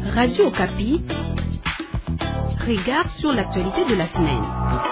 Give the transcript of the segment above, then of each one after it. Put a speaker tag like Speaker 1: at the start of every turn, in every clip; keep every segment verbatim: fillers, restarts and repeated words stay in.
Speaker 1: Radio Okapi, regard sur l'actualité de la semaine.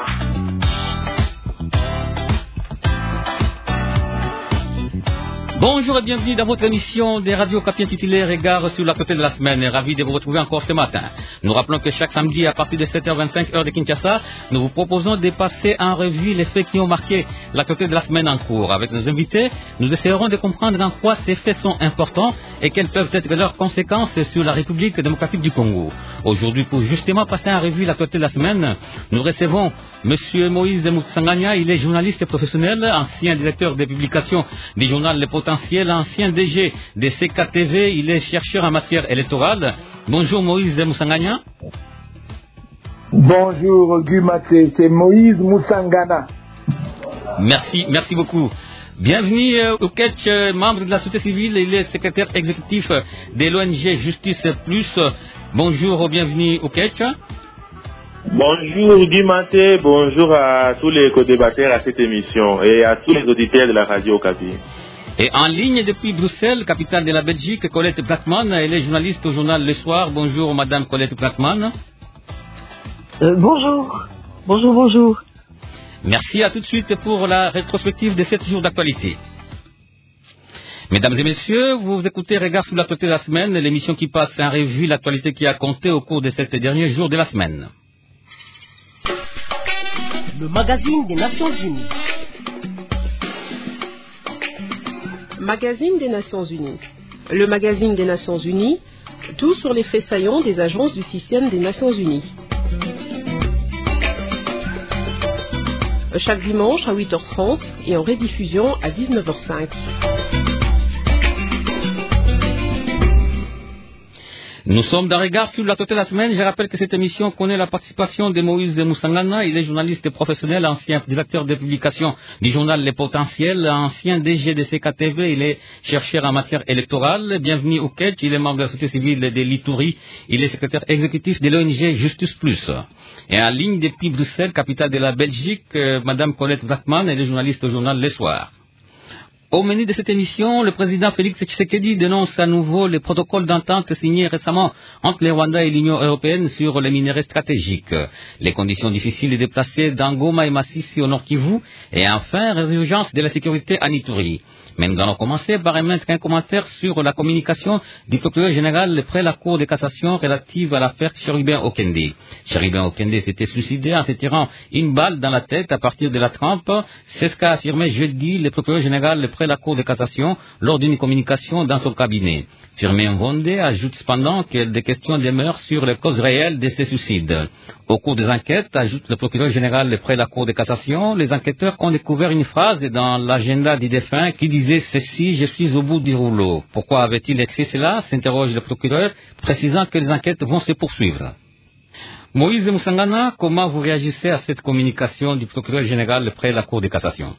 Speaker 2: Bonjour et bienvenue dans votre émission des Radio Okapi intitulée Regard sur l'actualité de la semaine. Ravi de vous retrouver encore ce matin. Nous rappelons que chaque samedi à partir de sept heures vingt-cinq heure de Kinshasa, nous vous proposons de passer en revue les faits qui ont marqué l'actualité de la semaine en cours. Avec nos invités, nous essaierons de comprendre en quoi ces faits sont importants et quelles peuvent être leurs conséquences sur la République démocratique du Congo. Aujourd'hui, pour justement passer en revue l'actualité de la semaine, nous recevons M. Moïse Moussangana. Il est journaliste professionnel, ancien directeur de publication du journal Le Potentiel, ancien D G de C K T V. Il est chercheur en matière électorale. Bonjour Moïse Moussangana.
Speaker 3: Bonjour Gumaté, c'est Moïse Moussangana.
Speaker 2: Merci, merci beaucoup. Bienvenue euh, au Ketch, euh, membre de la société civile. Il est secrétaire exécutif de l'O N G Justice Plus. Bonjour, bienvenue au Ketch.
Speaker 4: Bonjour Gumaté, bonjour à tous les co-débatteurs à cette émission et à tous les auditeurs de la Radio Okapi.
Speaker 2: Et en ligne depuis Bruxelles, capitale de la Belgique, Colette Blackman. Elle est journaliste au journal Le Soir. Bonjour Madame Colette Blackman.
Speaker 5: Euh, bonjour, bonjour, bonjour.
Speaker 2: Merci, à tout de suite pour la rétrospective de sept jours d'actualité. Mesdames et messieurs, vous écoutez Regard sur l'actualité de la semaine, l'émission qui passe en revue l'actualité qui a compté au cours de sept derniers jours de la semaine.
Speaker 1: Le magazine des Nations Unies. Magazine des Nations Unies. Le magazine des Nations Unies, tout sur les faits saillants des agences du système des Nations Unies. Chaque dimanche à huit heures trente et en rediffusion à dix-neuf heures cinq.
Speaker 2: Nous sommes dans Regard sur l'actualité de la semaine. Je rappelle que cette émission connaît la participation de Moïse Moussangana. Il est journaliste professionnel, ancien directeur de publication du journal Les Potentiels, ancien D G de C K T V. Il est chercheur en matière électorale. Bienvenue au Ketch. Il est membre de la société civile de l'Ituri. Il est secrétaire exécutif de l'O N G Justice Plus. Et en ligne depuis Bruxelles, capitale de la Belgique, euh, Madame Colette Blackman, elle est journaliste au journal Le Soir. Au menu de cette émission, le président Félix Tshisekedi dénonce à nouveau les protocoles d'entente signés récemment entre le Rwanda et l'Union européenne sur les minerais stratégiques, les conditions difficiles de déplacer dans Goma et Massissi au Nord Kivu, et enfin, résurgence de la sécurité à Ituri. Mais nous allons commencer par émettre un commentaire sur la communication du procureur général près la Cour de cassation relative à l'affaire Chérubin Okende. Chérubin Okende s'était suicidé en se tirant une balle dans la tête à partir de la trempe. C'est ce qu'a affirmé jeudi le procureur général près la Cour de cassation lors d'une communication dans son cabinet. Firmin Vonde ajoute cependant que des questions demeurent sur les causes réelles de ces suicides. Au cours des enquêtes, ajoute le procureur général près la Cour de cassation, les enquêteurs ont découvert une phrase dans l'agenda du défunt qui disait ceci: je suis au bout du rouleau. Pourquoi avait-il écrit cela? S'interroge le procureur, précisant que les enquêtes vont se poursuivre. Moïse Moussangana, comment vous réagissez à cette communication du procureur général près la Cour de cassation?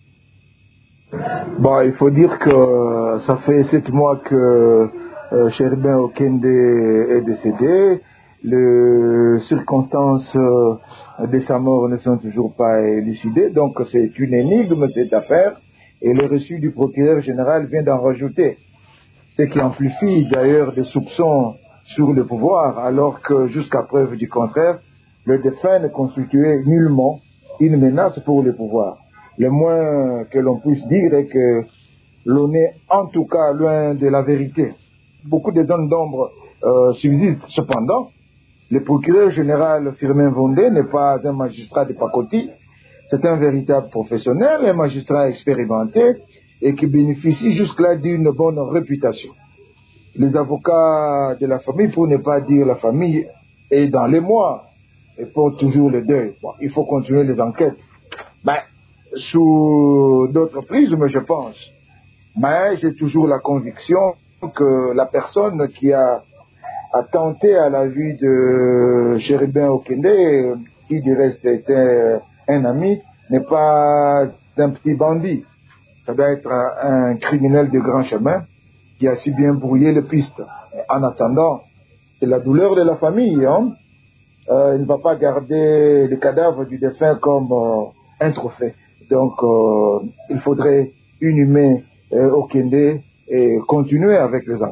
Speaker 3: Bon, il faut dire que ça fait sept mois que euh, Chérubin Okende est décédé. Les circonstances euh, de sa mort ne sont toujours pas élucidées, donc c'est une énigme cette affaire. Et le reçu du procureur général vient d'en rajouter, ce qui amplifie d'ailleurs des soupçons sur le pouvoir, alors que jusqu'à preuve du contraire, le défunt ne constituait nullement une menace pour le pouvoir. Le moins que l'on puisse dire est que l'on est en tout cas loin de la vérité. Beaucoup de zones d'ombre euh, subsistent cependant. Le procureur général Firmin Vonde n'est pas un magistrat de pacotille. C'est un véritable professionnel, un magistrat expérimenté et qui bénéficie jusque-là d'une bonne réputation. Les avocats de la famille, pour ne pas dire la famille, est dans les mois et portent toujours le deuil. Bon, il faut continuer les enquêtes. Ben, sous d'autres prismes, je pense. Mais j'ai toujours la conviction que la personne qui a, a tenté à la vie de Chérubin Okende, qui du reste était un ami, n'est pas un petit bandit. Ça doit être un, un criminel de grand chemin qui a si bien brouillé les pistes. En attendant, c'est la douleur de la famille. Hein? Euh, il ne va pas garder le cadavre du défunt comme euh, un trophée. Donc, euh, il faudrait inhumer euh, Okende et continuer avec les enquêtes.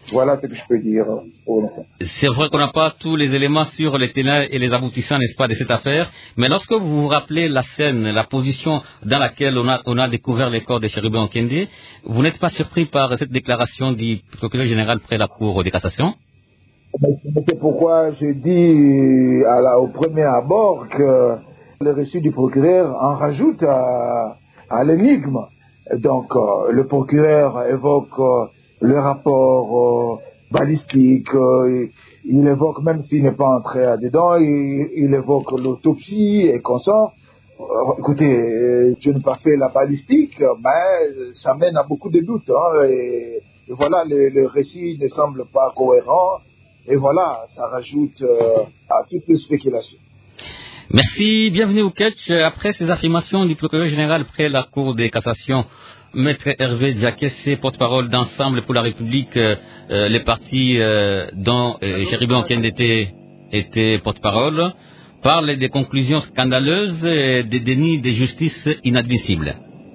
Speaker 3: Voilà ce que je peux dire pour l'instant.
Speaker 2: C'est vrai qu'on n'a pas tous les éléments sur les tenants et les aboutissants, n'est-ce pas, de cette affaire. Mais lorsque vous vous rappelez la scène, la position dans laquelle on a, on a découvert les corps de Chérubin Okende, vous n'êtes pas surpris par cette déclaration du procureur général près la Cour de cassation?
Speaker 3: C'est pourquoi j'ai dit à la, au premier abord que le récit du procureur en rajoute à, à l'énigme. Donc, euh, le procureur évoque euh, le rapport euh, balistique, euh, il évoque, même s'il n'est pas entré là-dedans, il, il évoque l'autopsie et consort. Euh, écoutez, euh, je n'ai pas fait la balistique, mais ça mène à beaucoup de doutes. Hein, et, et voilà, le, le récit ne semble pas cohérent. Et voilà, ça rajoute euh, à toutes les spéculations.
Speaker 2: Merci, bienvenue au catch. Après ces affirmations du procureur général près la Cour de cassation, Maître Hervé Diakessé, porte-parole d'Ensemble pour la République, euh, les partis euh, dont euh, Chérubin Okende était, était porte-parole, parlent des conclusions scandaleuses et des dénis de justice inadmissibles.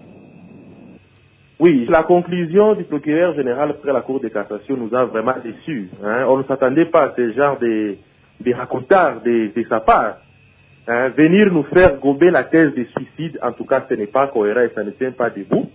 Speaker 4: Oui, la conclusion du procureur général près la Cour de cassation nous a vraiment déçus. Hein. On ne s'attendait pas à ce genre de, de racontards de, de sa part. Hein. Venir nous faire gober la thèse de suicide, en tout cas, ce n'est pas cohérent et ça ne tient pas debout.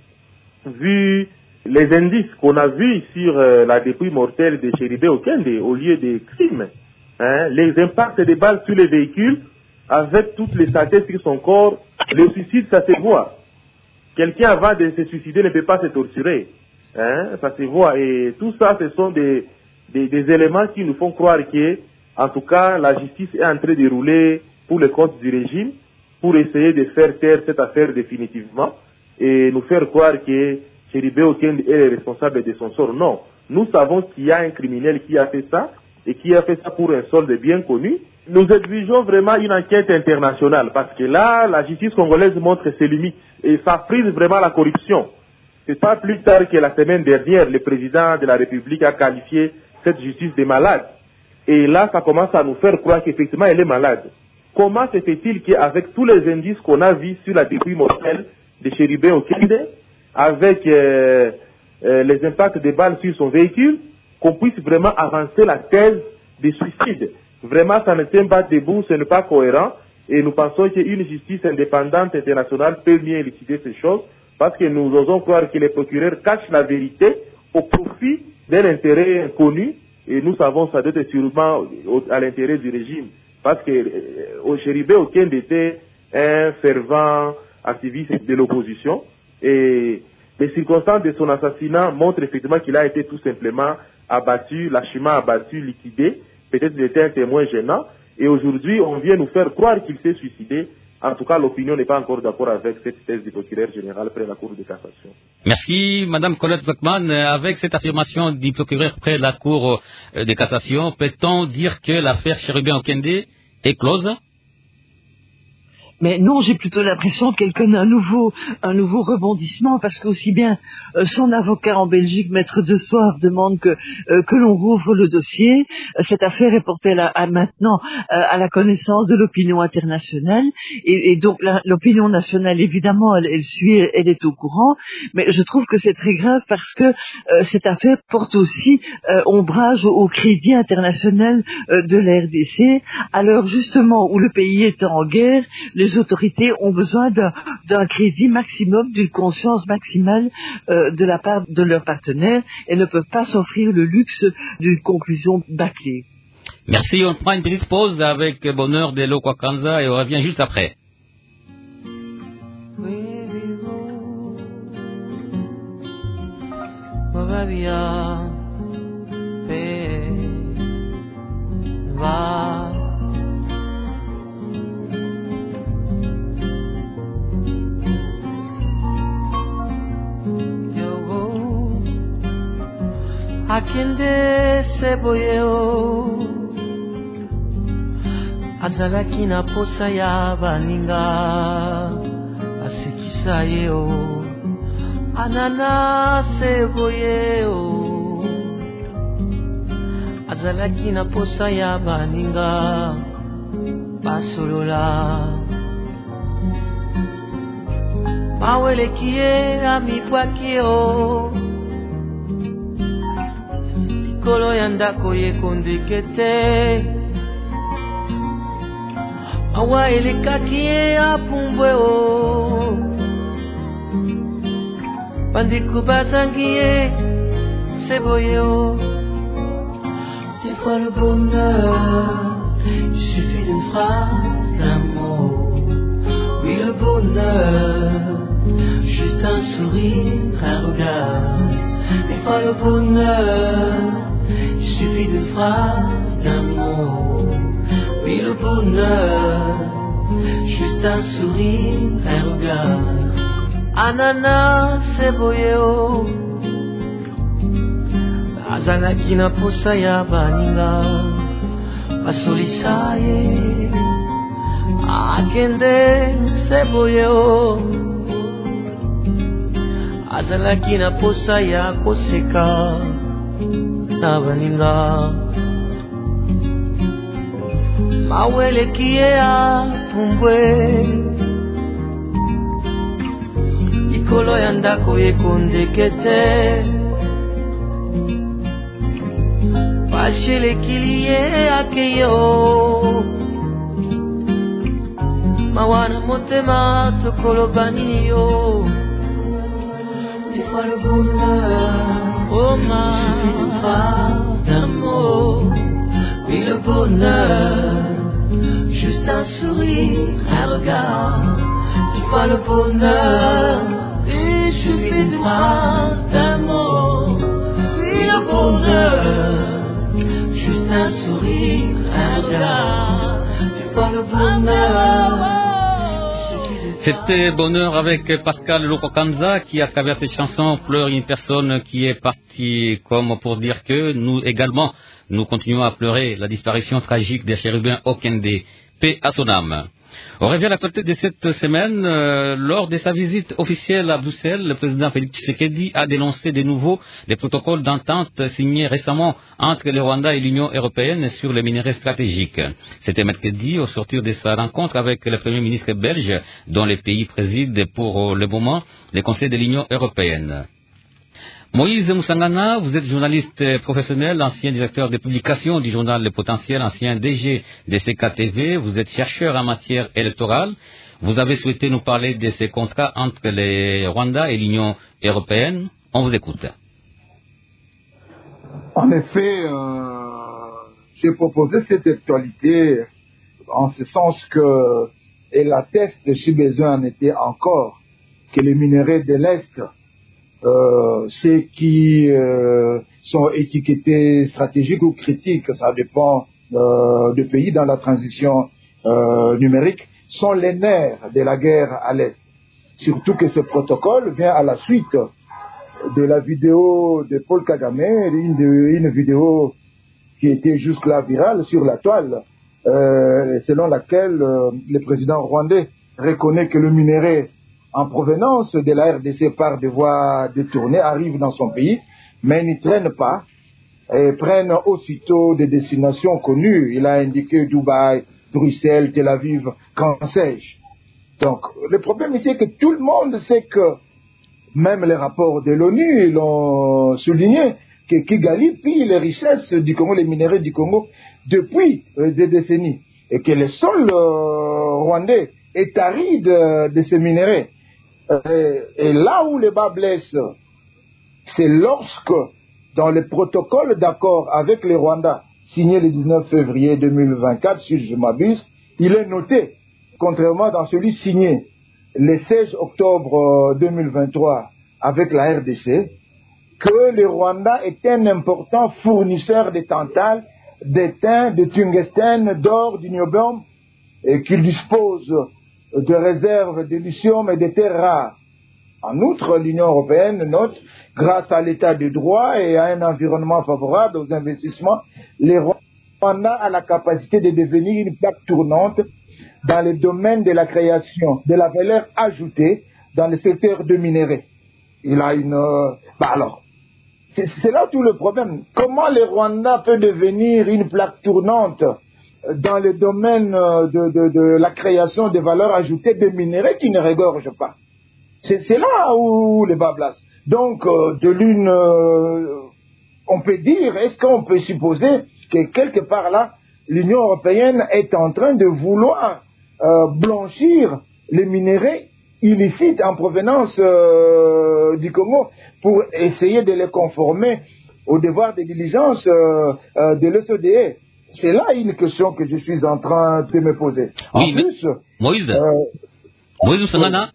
Speaker 4: Vu les indices qu'on a vus sur euh, la dépouille mortelle de Chérubin Okende au lieu des crimes, hein, les impacts des balles sur les véhicules, avec toutes les saletés sur son corps, le suicide, ça se voit. Quelqu'un avant de se suicider ne peut pas se torturer. Hein, ça se voit. Et tout ça, ce sont des, des, des éléments qui nous font croire que, en tout cas, la justice est en train de rouler pour le compte du régime, pour essayer de faire taire cette affaire définitivement et nous faire croire que Chérubin Okende est le responsable de son sort. Non. Nous savons qu'il y a un criminel qui a fait ça et qui a fait ça pour un solde bien connu. Nous exigeons vraiment une enquête internationale parce que là, la justice congolaise montre ses limites et ça frise vraiment la corruption. C'est pas plus tard que la semaine dernière, le président de la République a qualifié cette justice de malade. Et là, ça commence à nous faire croire qu'effectivement, elle est malade. Comment se fait-il qu'avec tous les indices qu'on a vus sur la dépouille mortelle de Chérubin Okende, avec euh, euh, les impacts des balles sur son véhicule, qu'on puisse vraiment avancer la thèse de suicide? Vraiment, ça ne tient pas debout, ce n'est pas cohérent. Et nous pensons qu'une justice indépendante internationale peut mieux élucider ces choses, parce que nous osons croire que les procureurs cachent la vérité au profit d'un intérêt inconnu. Et nous savons ça doit être sûrement à l'intérêt du régime. Parce que euh, Chérubin Okende était un fervent activiste de l'opposition. Et les circonstances de son assassinat montrent effectivement qu'il a été tout simplement abattu, lâchement abattu, liquidé. Peut-être qu'il était un témoin gênant. Et aujourd'hui, on vient nous faire croire qu'il s'est suicidé. En tout cas, l'opinion n'est pas encore d'accord avec cette thèse du procureur général près la Cour de cassation.
Speaker 2: Merci, Madame Colette Zokman. Avec cette affirmation du procureur près la Cour de cassation, peut-on dire que l'affaire Chérubin Okende est close?
Speaker 5: Mais non, j'ai plutôt l'impression qu'elle connaît un nouveau, un nouveau rebondissement, parce qu'aussi bien euh, son avocat en Belgique, Maître De Soir, demande que euh, que l'on rouvre le dossier. Euh, cette affaire est portée à, à maintenant euh, à la connaissance de l'opinion internationale, et, et donc la, l'opinion nationale, évidemment, elle, elle suit, elle est au courant. Mais je trouve que c'est très grave parce que euh, cette affaire porte aussi euh, ombrage au, au crédit international euh, de la R D C, à l'heure justement où le pays est en guerre. Les Les autorités ont besoin d'un, d'un crédit maximum, d'une conscience maximale euh, de la part de leurs partenaires et ne peuvent pas s'offrir le luxe d'une conclusion bâclée.
Speaker 2: Merci, on prend une petite pause avec Bonheur de Lokwakanza et on revient juste après.
Speaker 6: Akende seboyeo azalaki na posa ya baninga asekisa yeo anana seboyeo azalaki na posa ya baninga basolola maweleki ye amibwaki o likolo ya ndako yekondeke te awa elekaki ye apumbwe o bandeko bazangi ye seboye o. Des fois le bonheur il suffit d'une phrase, d'un mot. Oui, le bonheur juste un sourire, un regard. Des fois le bonheur il suffit d'une phrase, d'un mot. Oui, le bonheur juste un sourire, un regard. Ananas seboyeo azalaki na posa ya baninga basolisa ye akende seboyeo azalaki na posa ya koseka na baninga maweleki ye apumbwe likolo ya ndako yekondeke te bashelekili ye akeyo mawana motema tokoloba nini yo. Des fois le bonheur oh ma suffit d'une phrase, d'un mot. Oui, le bonheur juste un sourire, un regard. Des fois le bonheur il suffit d'une phrase, d'un mot. Oui, le bonheur juste un sourire, un regard. Des fois le bonheur.
Speaker 2: C'était Bonheur avec Pascal Lokokanza qui, à travers cette chanson, pleure une personne qui est partie, comme pour dire que nous également, nous continuons à pleurer la disparition tragique des chérubins Okende. Paix à son âme. On revient à l'actualité de cette semaine. Euh, lors de sa visite officielle à Bruxelles, le président Félix Tshisekedi a dénoncé de nouveau les protocoles d'entente signés récemment entre le Rwanda et l'Union européenne sur les minerais stratégiques. C'était mercredi au sortir de sa rencontre avec le Premier ministre belge, dont le pays préside pour le moment le Conseil de l'Union européenne. Moïse Moussangana, vous êtes journaliste professionnel, ancien directeur de publication du journal Le Potentiel, ancien D G de C K T V, vous êtes chercheur en matière électorale. Vous avez souhaité nous parler de ces contrats entre le Rwanda et l'Union européenne. On vous écoute.
Speaker 3: En effet, euh, j'ai proposé cette actualité en ce sens que elle atteste, si besoin en était encore, que les minerais de l'Est, Euh, ceux qui euh, sont étiquetés stratégiques ou critiques, ça dépend euh, des pays dans la transition euh, numérique, sont les nerfs de la guerre à l'Est. Surtout que ce protocole vient à la suite de la vidéo de Paul Kagame, une, de, une vidéo qui était jusque-là virale sur la toile, euh, selon laquelle euh, le président rwandais reconnaît que le minerai en provenance de la R D C par des voies détournées arrive dans son pays, mais n'y traîne pas et prennent aussitôt des destinations connues. Il a indiqué Dubaï, Bruxelles, Tel Aviv, qu'en sais-je. Donc, le problème ici est que tout le monde sait que, même les rapports de l'ONU l'ont souligné, que Kigali pille les richesses du Congo, les minerais du Congo, depuis euh, des décennies. Et que le sol euh, rwandais est aride de, de ces minerais. Euh, et là où le bas blesse, c'est lorsque, dans le protocole d'accord avec le Rwanda, signé le dix-neuf février deux mille vingt-quatre, si je m'abuse, il est noté, contrairement dans celui signé le seize octobre deux mille vingt-trois avec la R D C, que le Rwanda est un important fournisseur de tantale, d'étain, de tungstène, d'or, d'ignobium, et qu'il dispose de réserves de lithium et de terres rares. En outre, l'Union européenne note, grâce à l'état de droit et à un environnement favorable aux investissements, le Rwanda a la capacité de devenir une plaque tournante dans le domaine de la création de la valeur ajoutée dans le secteur de minerais. Il a une... Euh, bah alors, c'est, c'est là tout le problème. Comment le Rwanda peut devenir une plaque tournante dans le domaine de, de, de la création de valeurs ajoutées de minerais qui ne regorgent pas? C'est, c'est là où les bas blessent. Donc, euh, de l'une euh, on peut dire, est-ce qu'on peut supposer que quelque part là, l'Union européenne est en train de vouloir euh, blanchir les minéraux illicites en provenance euh, du Congo pour essayer de les conformer au devoir de diligence euh, euh, de l'O C D E? C'est là une question que je suis en train de me poser. En
Speaker 2: oui,
Speaker 3: plus,
Speaker 2: Moïse,
Speaker 3: euh,
Speaker 2: Moïse Moussangana,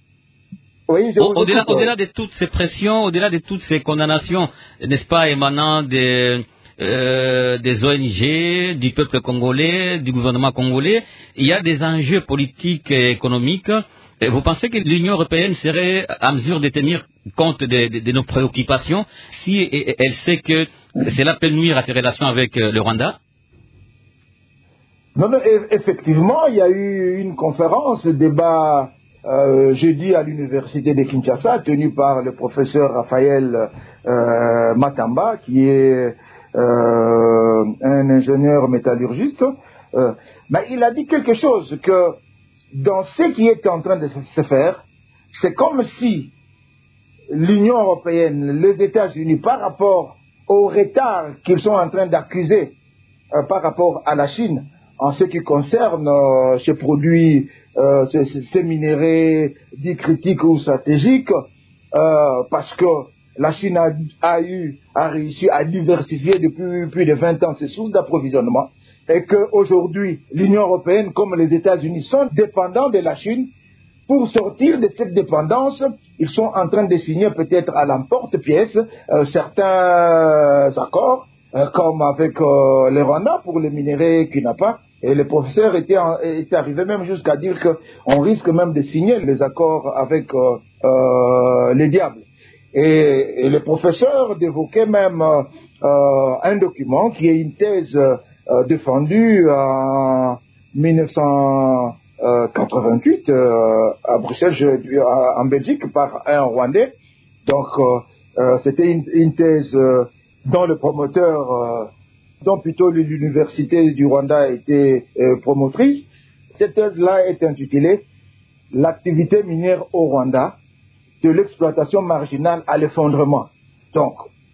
Speaker 3: oui, je
Speaker 2: au,
Speaker 3: vous
Speaker 2: au-delà,
Speaker 3: écoute.
Speaker 2: au-delà de toutes ces pressions, au-delà de toutes ces condamnations, n'est-ce pas, émanant des, euh, des O N G, du peuple congolais, du gouvernement congolais, il y a des enjeux politiques et économiques. Et vous pensez que l'Union européenne serait à mesure de tenir compte de, de, de nos préoccupations si elle sait que cela peut nuire à ses relations avec le Rwanda?
Speaker 3: Non, non, effectivement, il y a eu une conférence, débat euh, jeudi à l'université de Kinshasa, tenue par le professeur Raphaël euh, Matamba, qui est euh, un ingénieur métallurgiste. Euh, mais il a dit quelque chose, que dans ce qui est en train de se faire, c'est comme si l'Union européenne, les États-Unis, par rapport au retard qu'ils sont en train d'accuser euh, par rapport à la Chine, en ce qui concerne euh, ces produits, euh, ces, ces minéraux dits critiques ou stratégiques, euh, parce que la Chine a, a eu, a réussi à diversifier depuis plus de vingt ans ses sources d'approvisionnement, et qu'aujourd'hui, l'Union européenne, comme les États-Unis, sont dépendants de la Chine. Pour sortir de cette dépendance, ils sont en train de signer peut-être à l'emporte-pièce euh, certains accords, euh, comme avec euh, le Rwanda pour les minéraux qu'il n'a pas. Et le professeur était, en, était arrivé même jusqu'à dire qu'on risque même de signer les accords avec euh, euh, les diables. Et, et le professeur évoquait même euh, euh, un document qui est une thèse euh, défendue en mille neuf cent quatre-vingt-huit euh, à Bruxelles, je, en Belgique, par un Rwandais. Donc, euh, euh, c'était une, une thèse euh, dont le promoteur, euh, dont plutôt l'université du Rwanda était euh, promotrice. Cette thèse-là est intitulée « L'activité minière au Rwanda, de l'exploitation marginale à l'effondrement ». Donc,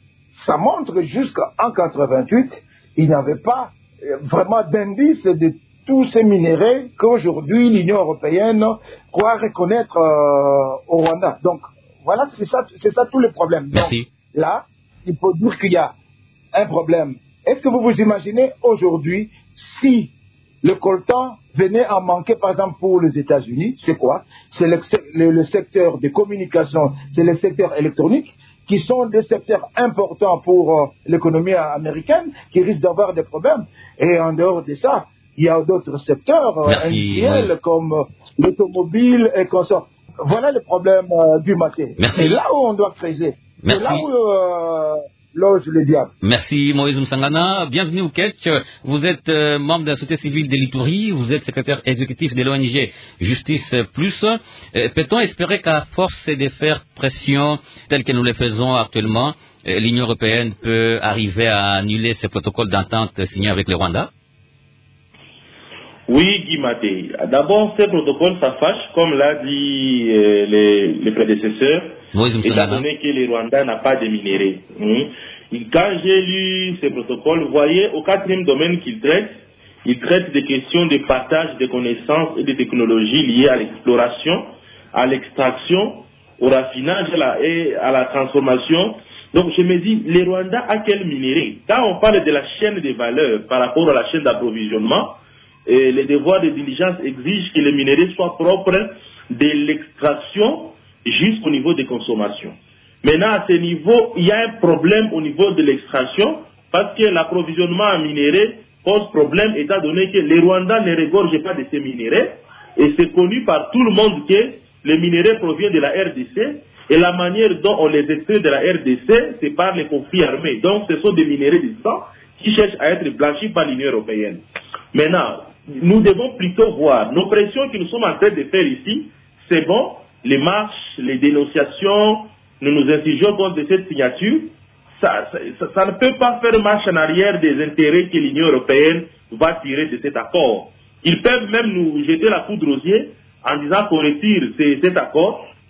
Speaker 3: ça montre jusqu'en quatre-vingt-huit, il n'y avait pas euh, vraiment d'indice de tous ces minéraux qu'aujourd'hui l'Union européenne croit reconnaître euh, au Rwanda. Donc, voilà, c'est ça, c'est ça tout le problème.
Speaker 2: Merci.
Speaker 3: Donc, là, il faut dire qu'il y a un problème. Est-ce que vous vous imaginez aujourd'hui si le coltan venait à manquer, par exemple, pour les États-Unis, c'est quoi? C'est le, le, le secteur des communications, c'est le secteur électronique, qui sont des secteurs importants pour euh, l'économie américaine, qui risquent d'avoir des problèmes. Et en dehors de ça, il y a d'autres secteurs euh, industriels ouais. comme euh, l'automobile et consorts. Voilà le problème euh, du matin. C'est là où on doit creuser. C'est là où euh, loge le diable.
Speaker 2: Merci Moïse Moussangana. Bienvenue au Ketch. Vous êtes euh, membre de la société civile de l'Itourie. Vous êtes secrétaire exécutif de l'O N G Justice Plus. Euh, peut-on espérer qu'à force de faire pression telle que nous le faisons actuellement, euh, l'Union européenne peut arriver à annuler ce protocole d'entente signé avec le Rwanda?
Speaker 4: Oui, Guy Maté. D'abord, ce protocole, ça fâche, comme l'a dit euh, les, les prédécesseurs, étant donné que le Rwanda n'a pas de minéraux. Hum. Quand j'ai lu ce protocole, vous voyez, au quatrième domaine qu'il traite, il traite des questions de partage de connaissances et de technologies liées à l'exploration, à l'extraction, au raffinage et à la transformation. Donc je me dis, le Rwanda a quel minéraux? Quand on parle de la chaîne de valeur par rapport à la chaîne d'approvisionnement, et les devoirs de diligence exigent que les minéraux soient propres de l'extraction jusqu'au niveau de consommation. Maintenant, à ce niveau, il y a un problème au niveau de l'extraction parce que l'approvisionnement en minéraux pose problème étant donné que les Rwandais ne regorgent pas de ces minéraux et c'est connu par tout le monde que les minéraux proviennent de la R D C et la manière dont on les extrait de la R D C, c'est par les conflits armés. Donc, ce sont des minéraux distants qui cherchent à être blanchis par l'Union européenne. Maintenant, nous devons plutôt voir nos pressions que nous sommes en train de faire ici, c'est bon, les marches, les dénonciations, nous nous insurgeons contre cette signature, ça, ça, ça ne peut pas faire marche en arrière des intérêts que l'Union européenne va tirer de cet accord. Ils peuvent même nous jeter la poudre aux yeux en disant qu'on retire cet accord,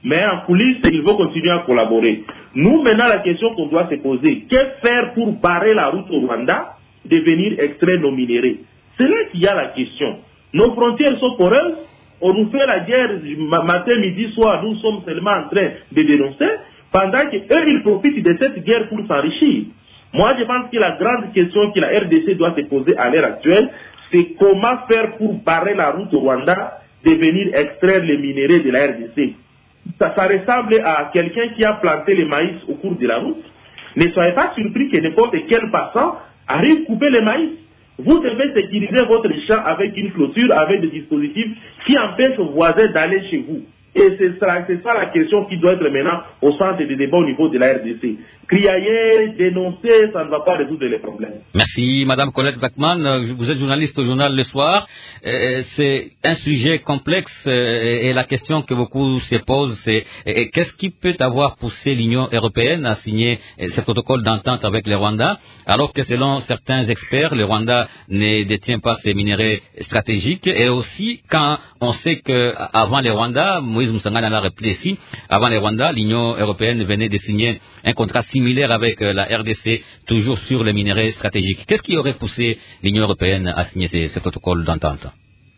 Speaker 4: mais en coulisses, il faut continuer à collaborer. Nous, maintenant, la question qu'on doit se poser, que faire pour barrer la route au Rwanda de venir extraire nos minéraux? C'est là qu'il y a la question. Nos frontières sont poreuses, on nous fait la guerre matin, midi, soir, nous sommes seulement en train de dénoncer, pendant qu'eux, ils profitent de cette guerre pour s'enrichir. Moi, je pense que la grande question que la R D C doit se poser à l'heure actuelle, c'est comment faire pour barrer la route au Rwanda de venir extraire les minéraux de la R D C. Ça, ça ressemble à quelqu'un qui a planté le maïs au cours de la route. Ne soyez pas surpris que n'importe quel passant arrive couper le maïs. Vous devez sécuriser votre champ avec une clôture, avec des dispositifs qui empêchent vos voisins d'aller chez vous. Et c'est ça, c'est ça la question qui doit être maintenant au centre des débats au niveau de la R D C. Crier, dénoncer, ça ne va pas résoudre les problèmes.
Speaker 2: Merci, Madame Colette Zachman. Vous êtes journaliste au journal Le Soir. Euh, c'est un sujet complexe euh, et la question que beaucoup se posent, c'est euh, qu'est-ce qui peut avoir poussé l'Union européenne à signer euh, ce protocole d'entente avec le Rwanda, alors que selon certains experts, le Rwanda ne détient pas ses minéraux stratégiques, et aussi quand on sait qu'avant le Rwanda, Moïse Moussangana l'a rappelé ici, avant le Rwanda, l'Union européenne venait de signer un contrat similaire avec la R D C, toujours sur les minéraux stratégiques. Qu'est-ce qui aurait poussé l'Union européenne à signer ce, ce protocole d'entente,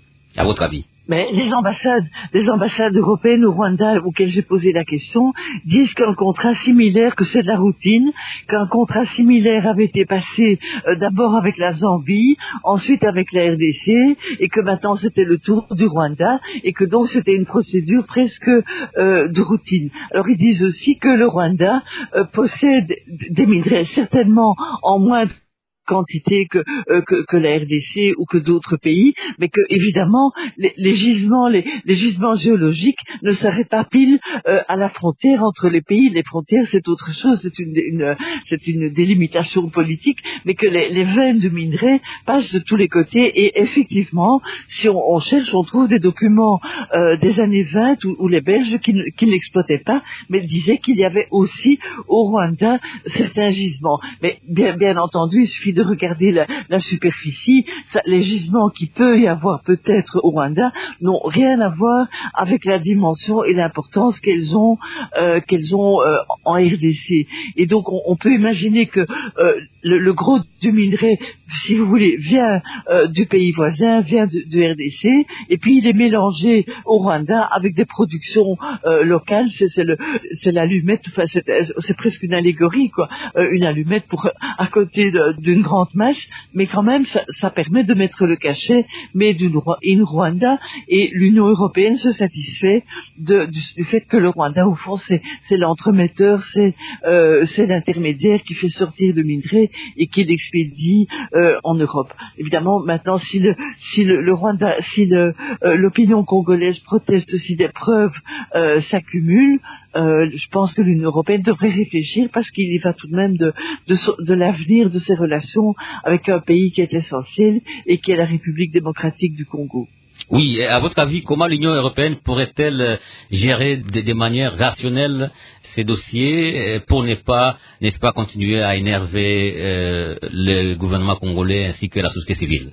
Speaker 2: à votre avis?
Speaker 5: Mais les ambassades, les ambassades européennes au Rwanda auxquelles j'ai posé la question disent qu'un contrat similaire, que c'est de la routine, qu'un contrat similaire avait été passé euh, d'abord avec la Zambie, ensuite avec la R D C, et que maintenant c'était le tour du Rwanda, et que donc c'était une procédure presque euh, de routine. Alors ils disent aussi que le Rwanda euh, possède des minerais certainement en moindre quantité que, euh, que, que la R D C ou que d'autres pays, mais que évidemment les, les gisements, les, les gisements géologiques ne seraient pas pile euh, à la frontière entre les pays. Les frontières, c'est autre chose, c'est une, une, c'est une délimitation politique, mais que les, les veines de minerais passent de tous les côtés. Et effectivement, si on, on cherche, on trouve des documents euh, des années vingt où, où les Belges qui, qui ne l'exploitaient pas, mais disaient qu'il y avait aussi au Rwanda certains gisements. Mais bien, bien entendu, il suffit de regarder la, la superficie. Ça, les gisements qu'il peut y avoir peut-être au Rwanda n'ont rien à voir avec la dimension et l'importance qu'elles ont, euh, qu'elles ont euh, en R D C. Et donc on, on peut imaginer que euh, le, le gros du minerai, si vous voulez, vient euh, du pays voisin, vient de, de R D C, et puis il est mélangé au Rwanda avec des productions euh, locales. C'est, c'est, le, c'est l'allumette, enfin c'est, c'est presque une allégorie, quoi, euh, une allumette pour à côté de, d'une grande masse, mais quand même ça, ça permet de mettre le cachet, mais d'une in Rwanda, et l'Union européenne se satisfait de, du, du fait que le Rwanda, au fond, c'est, c'est l'entremetteur, c'est, euh, c'est l'intermédiaire qui fait sortir le minerai et qui l'expédie euh, en Europe. Évidemment, maintenant, si le, si le, le Rwanda, si le, euh, l'opinion congolaise proteste, si des preuves euh, s'accumulent, Euh, je pense que l'Union européenne devrait réfléchir, parce qu'il y va tout de même de, de, de l'avenir de ses relations avec un pays qui est essentiel et qui est la République démocratique du Congo.
Speaker 2: Oui, et à votre avis, comment l'Union européenne pourrait-elle gérer de, de manière rationnelle ces dossiers pour ne pas, n'est-ce pas, continuer à énerver euh, le gouvernement congolais ainsi que la société civile?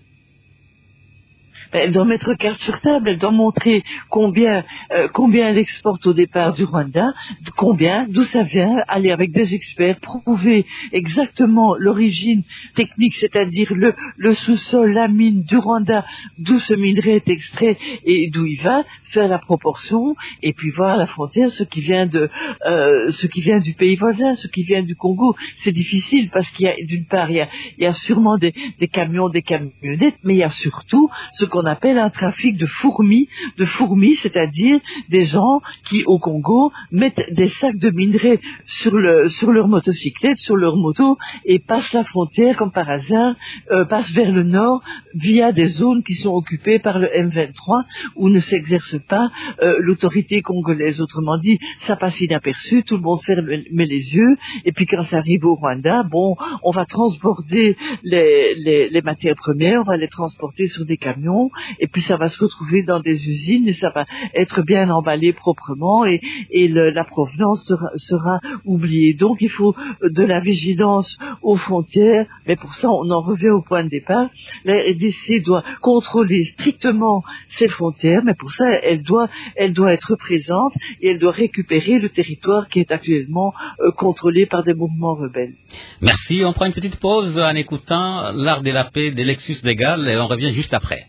Speaker 5: Elle doit mettre carte sur table, elle doit montrer combien, euh, combien elle exporte au départ du Rwanda, combien, d'où ça vient, aller avec des experts, prouver exactement l'origine technique, c'est-à-dire le, le sous-sol, la mine du Rwanda, d'où ce minerai est extrait et d'où il va, faire la proportion, et puis voir à la frontière ce qui vient de, euh, ce qui vient du pays voisin, ce qui vient du Congo. C'est difficile parce qu'il y a, d'une part, il y a, il y a sûrement des, des camions, des camionnettes, mais il y a surtout ce qu'on appelle un trafic de fourmis, de fourmis, c'est-à-dire des gens qui, au Congo, mettent des sacs de minerais sur le, sur leur motocyclette, sur leur moto, et passent la frontière, comme par hasard, euh, passent vers le nord, via des zones qui sont occupées par le M vingt-trois, où ne s'exerce pas euh, l'autorité congolaise. Autrement dit, ça passe inaperçu, tout le monde ferme met les yeux, et puis quand ça arrive au Rwanda, bon, on va transborder les, les, les matières premières, on va les transporter sur des camions, et puis ça va se retrouver dans des usines et ça va être bien emballé proprement et, et le, la provenance sera, sera oubliée. Donc il faut de la vigilance aux frontières, mais pour ça on en revient au point de départ. La R D C doit contrôler strictement ses frontières, mais pour ça elle doit, elle doit être présente et elle doit récupérer le territoire qui est actuellement euh, contrôlé par des mouvements rebelles.
Speaker 2: Merci, on prend une petite pause en écoutant L'Art de la paix de Lexus Legal et on revient juste après.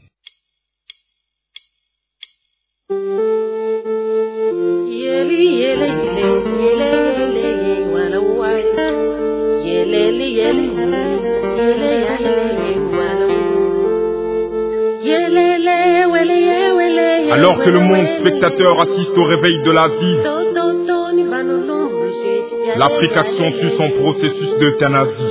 Speaker 7: Alors que le monde spectateur assiste au réveil de l'Asie, l'Afrique accentue son processus d'euthanasie.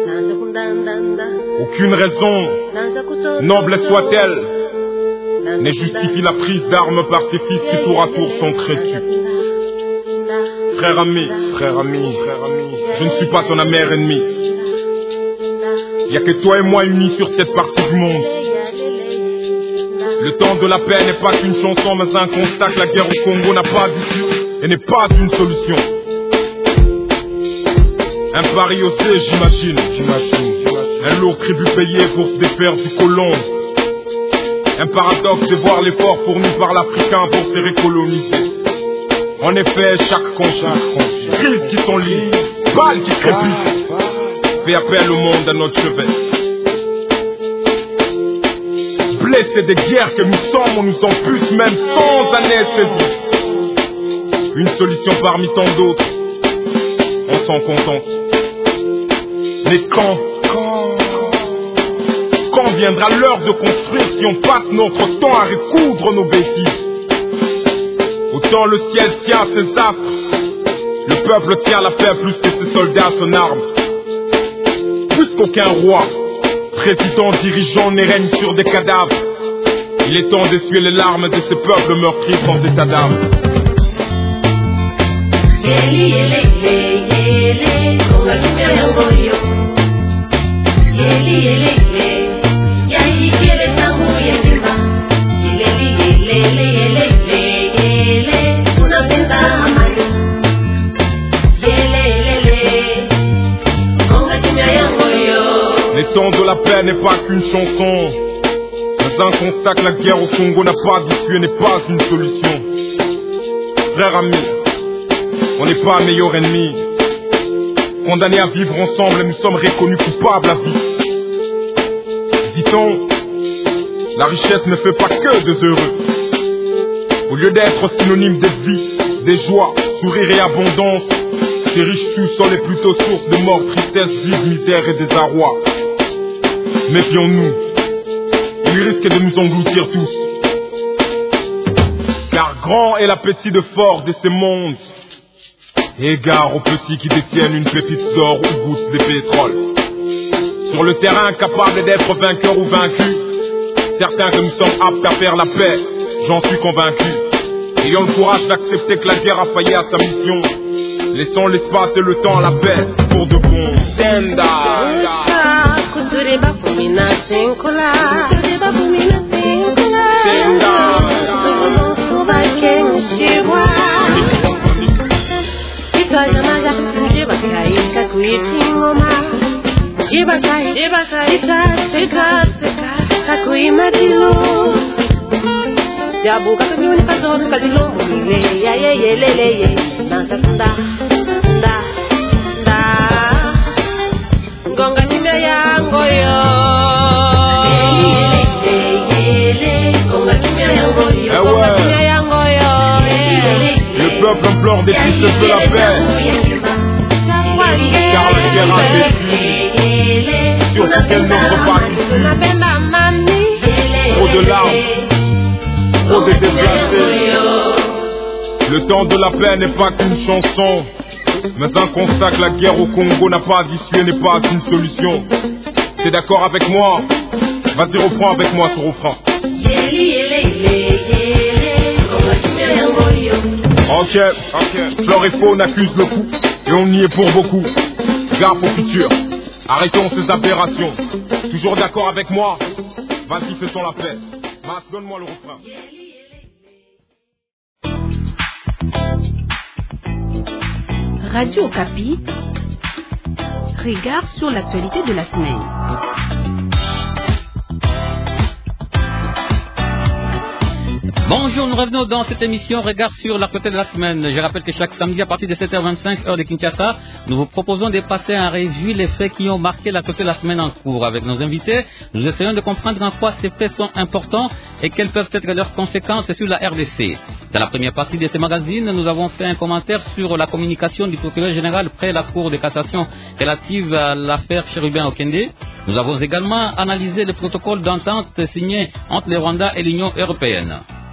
Speaker 7: Aucune raison, noble soit-elle, ne justifie la prise d'armes par ses fils qui tour à tour sont traitus. Frère ami, frère ami, frère ami, je ne suis pas ton amer ennemi. Il n'y a que toi et moi unis sur cette partie du monde. Le temps de la paix n'est pas qu'une chanson, mais un constat que la guerre au Congo n'a pas d'issue et n'est pas une solution. Un pari osé, j'imagine, j'imagine. Un lourd tribut payé pour se défaire du colon. Un paradoxe de voir l'effort fourni par l'Africain pour se récoloniser. En effet, chaque conscience, crises qui sont liées, balles qui crépissent, fait appel au monde à notre chevet. Blessés des guerres que nous sommes, on nous en pousse même sans anesthésie. Une solution parmi tant d'autres, on s'en contente. Mais quand, quand, quand viendra l'heure de construire si on passe notre temps à recoudre nos bêtises? Autant le ciel tient ses astres, le peuple tient la paix plus que ses soldats son arme. Puisqu'aucun roi, président, dirigeant ne règne sur des cadavres, il est temps d'essuyer les larmes de ces peuples meurtris sans état d'âme. Les temps de la paix n'est pas qu'une chanson, mais un constat que la guerre au Congo n'a pas d'issue et n'est pas une solution. Frères amis, on n'est pas meilleur ennemi. Condamnés à vivre ensemble, nous sommes reconnus coupables à vie. Dit-on, la richesse ne fait pas que des heureux. Au lieu d'être synonyme de vie, des joies, sourires et abondance, ces riches sous-sols est plutôt source de mort, tristesse, vide, misère et désarroi. Méfions-nous, il risque de nous engloutir tous. Car grand est l'appétit de fort de ces mondes. Égard aux petits qui détiennent une pépite d'or ou gouttes de pétrole. Sur le terrain, capable d'être vainqueurs ou vaincus, certains que nous sommes aptes à faire la paix, j'en suis convaincu. Ayons le courage d'accepter que la guerre a failli à sa mission. Laissons l'espace et le temps à la paix pour de bon. Senda.
Speaker 6: Jabu kakamiuni kadoro kadilombo ile ya ye ye le le ye dansa tunda tunda tunda gonga timya yango yo gonga timya yango yo gonga timya yango yo.
Speaker 7: Le peuple implore des fils de la paix, car le guerre a détruit sur lequel notre parti trop de larmes, trop de déplacés. Le temps de la paix n'est pas qu'une chanson, mais un constat que la guerre au Congo n'a pas d'issue et n'est pas une solution. T'es d'accord avec moi? Vas-y, reprends avec moi ce refrain. Ok, ok. Flore et faune accusent le coup, et on y est pour beaucoup. Gaffe au futur, arrêtons ces aberrations. Toujours d'accord avec moi? Vas-y, faisons la paix. Mas, donne-moi le refrain.
Speaker 1: Radio Okapi, regard sur l'actualité de la semaine.
Speaker 2: Bonjour, nous revenons dans cette émission Regard sur l'actualité de la semaine. Je rappelle que chaque samedi à partir de sept heures vingt-cinq heure de Kinshasa, nous vous proposons de passer en revue les faits qui ont marqué l'actualité de la semaine en cours. Avec nos invités, nous essayons de comprendre en quoi ces faits sont importants et quelles peuvent être leurs conséquences sur la R D C. Dans la première partie de ce magazine, nous avons fait un commentaire sur la communication du procureur général près la Cour de cassation relative à l'affaire Chérubin Okende. Nous avons également analysé le protocole d'entente signé entre le Rwanda et l'Union européenne.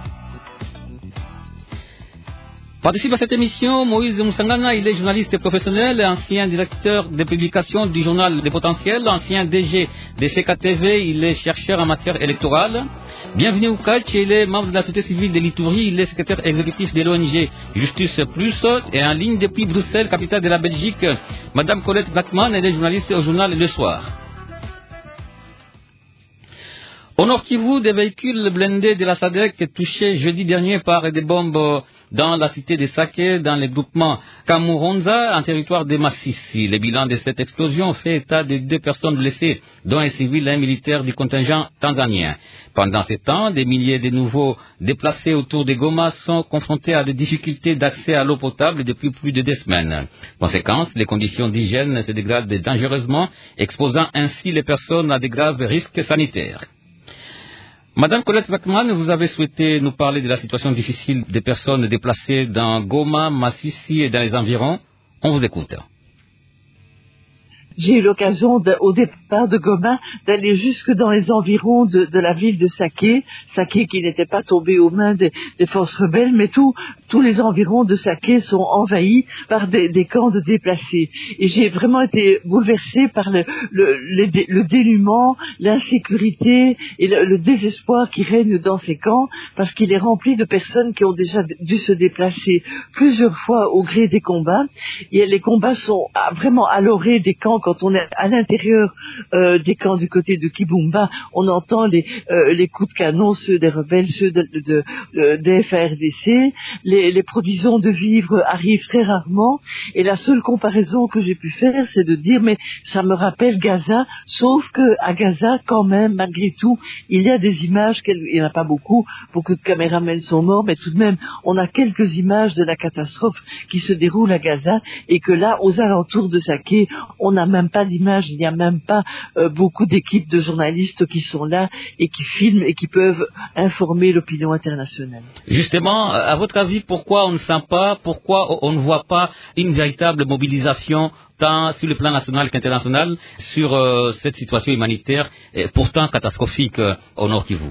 Speaker 2: Participe à cette émission Moïse Moussangana, il est journaliste professionnel, ancien directeur de publication du journal Le Potentiel, ancien D G de C K T V, il est chercheur en matière électorale. Bienvenue au Catch, il est membre de la société civile de l'Itourie, il est secrétaire exécutif de l'O N G Justice Plus et en ligne depuis Bruxelles, capitale de la Belgique. Madame Colette Blackman, elle est journaliste au journal Le Soir. Au Nord Kivu, des véhicules blindés de la S A D C touchés jeudi dernier par des bombes dans la cité de Sake, dans le groupement Kamuronza, en territoire de Massissi. Le bilan de cette explosion fait état de deux personnes blessées, dont un civil et un militaire du contingent tanzanien. Pendant ce temps, des milliers de nouveaux déplacés autour de Goma sont confrontés à des difficultés d'accès à l'eau potable depuis plus de deux semaines. Conséquence, les conditions d'hygiène se dégradent dangereusement, exposant ainsi les personnes à de graves risques sanitaires. Madame Colette Blackman, vous avez souhaité nous parler de la situation difficile des personnes déplacées dans Goma, Massissi et dans les environs. On vous écoute.
Speaker 5: J'ai eu l'occasion, de, au départ de Goma, d'aller jusque dans les environs de, de la ville de Saké, Saké qui n'était pas tombé aux mains des, des forces rebelles, mais tout, tous les environs de Saké sont envahis par des, des camps de déplacés. Et j'ai vraiment été bouleversée par le, le, le, le dénuement, l'insécurité et le, le désespoir qui règne dans ces camps, parce qu'il est rempli de personnes qui ont déjà dû se déplacer plusieurs fois au gré des combats. Et les combats sont vraiment à l'orée des camps. Quand on est à l'intérieur euh, des camps du côté de Kibumba, on entend les, euh, les coups de canon, ceux des rebelles, ceux de, de, de, des F A R D C. Les, les provisions de vivres arrivent très rarement. Et la seule comparaison que j'ai pu faire, c'est de dire, mais ça me rappelle Gaza, sauf que à Gaza, quand même, malgré tout, il y a des images, il n'y en a pas beaucoup, beaucoup de caméramens sont morts, mais tout de même, on a quelques images de la catastrophe qui se déroule à Gaza, et que là, aux alentours de Saké, on n'a même pas d'image, il n'y a même pas euh, beaucoup d'équipes de journalistes qui sont là et qui filment et qui peuvent informer l'opinion internationale.
Speaker 2: Justement, à votre avis, pourquoi on ne sent pas, pourquoi on ne voit pas une véritable mobilisation tant sur le plan national qu'international sur euh, cette situation humanitaire et pourtant catastrophique euh, au Nord Kivu?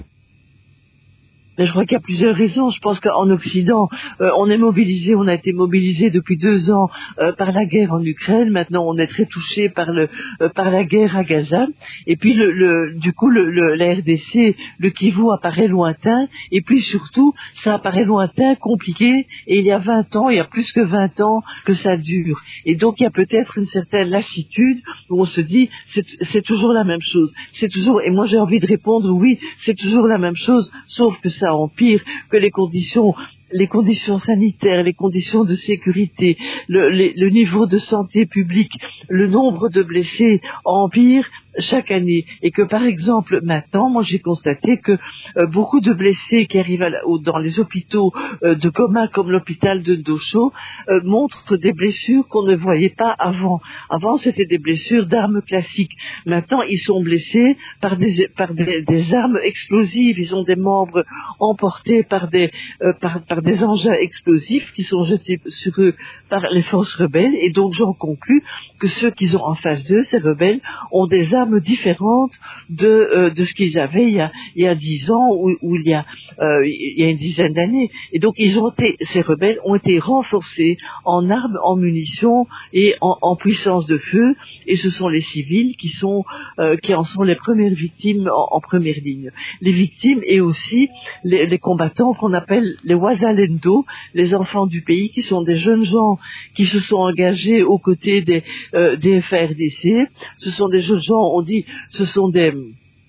Speaker 5: Mais je crois qu'il y a plusieurs raisons. Je pense qu'en Occident, euh, on est mobilisé, on a été mobilisé depuis deux ans euh, par la guerre en Ukraine. Maintenant, on est très touché par le euh, par la guerre à Gaza. Et puis, le, le, du coup, le, le, la R D C, le Kivu apparaît lointain. Et puis surtout, ça apparaît lointain, compliqué. Et il y a vingt ans, il y a plus que vingt ans que ça dure. Et donc, il y a peut-être une certaine lassitude où on se dit, c'est, c'est toujours la même chose. C'est toujours. Et moi, j'ai envie de répondre, oui, c'est toujours la même chose, sauf que ça empire, que les conditions les conditions sanitaires, les conditions de sécurité, le, les, le niveau de santé publique, le nombre de blessés empire chaque année. Et que par exemple maintenant, moi j'ai constaté que euh, beaucoup de blessés qui arrivent à la, au, dans les hôpitaux euh, de Goma comme l'hôpital de Ndosho euh, montrent des blessures qu'on ne voyait pas avant. Avant c'était des blessures d'armes classiques. Maintenant ils sont blessés par des, par des, des armes explosives. Ils ont des membres emportés par des, euh, par, par des engins explosifs qui sont jetés sur eux par les forces rebelles. Et donc j'en conclus que ceux qu'ils ont en face d'eux, ces rebelles, ont des armes différentes de, euh, de ce qu'ils avaient il y a, il y a dix ans ou, ou il y a, euh, il y a une dizaine d'années. Et donc ils ont été, ces rebelles ont été renforcés en armes, en munitions et en, en puissance de feu. Et ce sont les civils qui sont, euh, qui en sont les premières victimes en, en première ligne. Les victimes et aussi les, les combattants qu'on appelle les Wazalendo, les enfants du pays, qui sont des jeunes gens qui se sont engagés aux côtés des, euh, des F A R D C. Ce sont des jeunes gens, on dit, ce sont des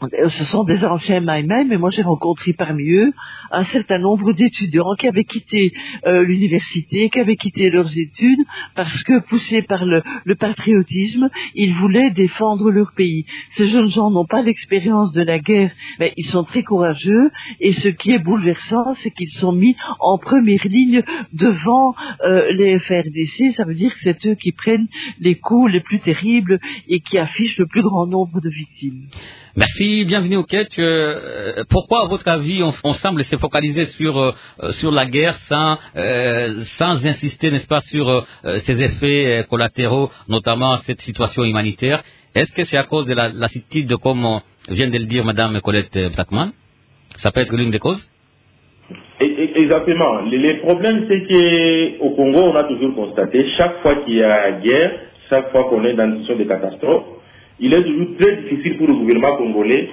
Speaker 5: Ce sont des anciens Maïmaï, mais moi j'ai rencontré parmi eux un certain nombre d'étudiants qui avaient quitté euh, l'université, qui avaient quitté leurs études parce que poussés par le, le patriotisme, ils voulaient défendre leur pays. Ces jeunes gens n'ont pas l'expérience de la guerre, mais ils sont très courageux et ce qui est bouleversant, c'est qu'ils sont mis en première ligne devant euh, les F R D C. Ça veut dire que c'est eux qui prennent les coups les plus terribles et qui affichent le plus grand nombre de victimes.
Speaker 2: Merci, bienvenue au Quai. Euh, pourquoi, à votre avis, on, on semble se focaliser sur euh, sur la guerre sans euh, sans insister, n'est-ce pas, sur euh, ses effets euh, collatéraux, notamment cette situation humanitaire? Est-ce que c'est à cause de la lassitude, comme vient de le dire Madame Colette Blackman? Ça peut être l'une des causes?
Speaker 4: Exactement. Les problèmes, c'est qu'au Congo, on a toujours constaté, chaque fois qu'il y a guerre, chaque fois qu'on est dans une situation de catastrophe, il est toujours très difficile pour le gouvernement congolais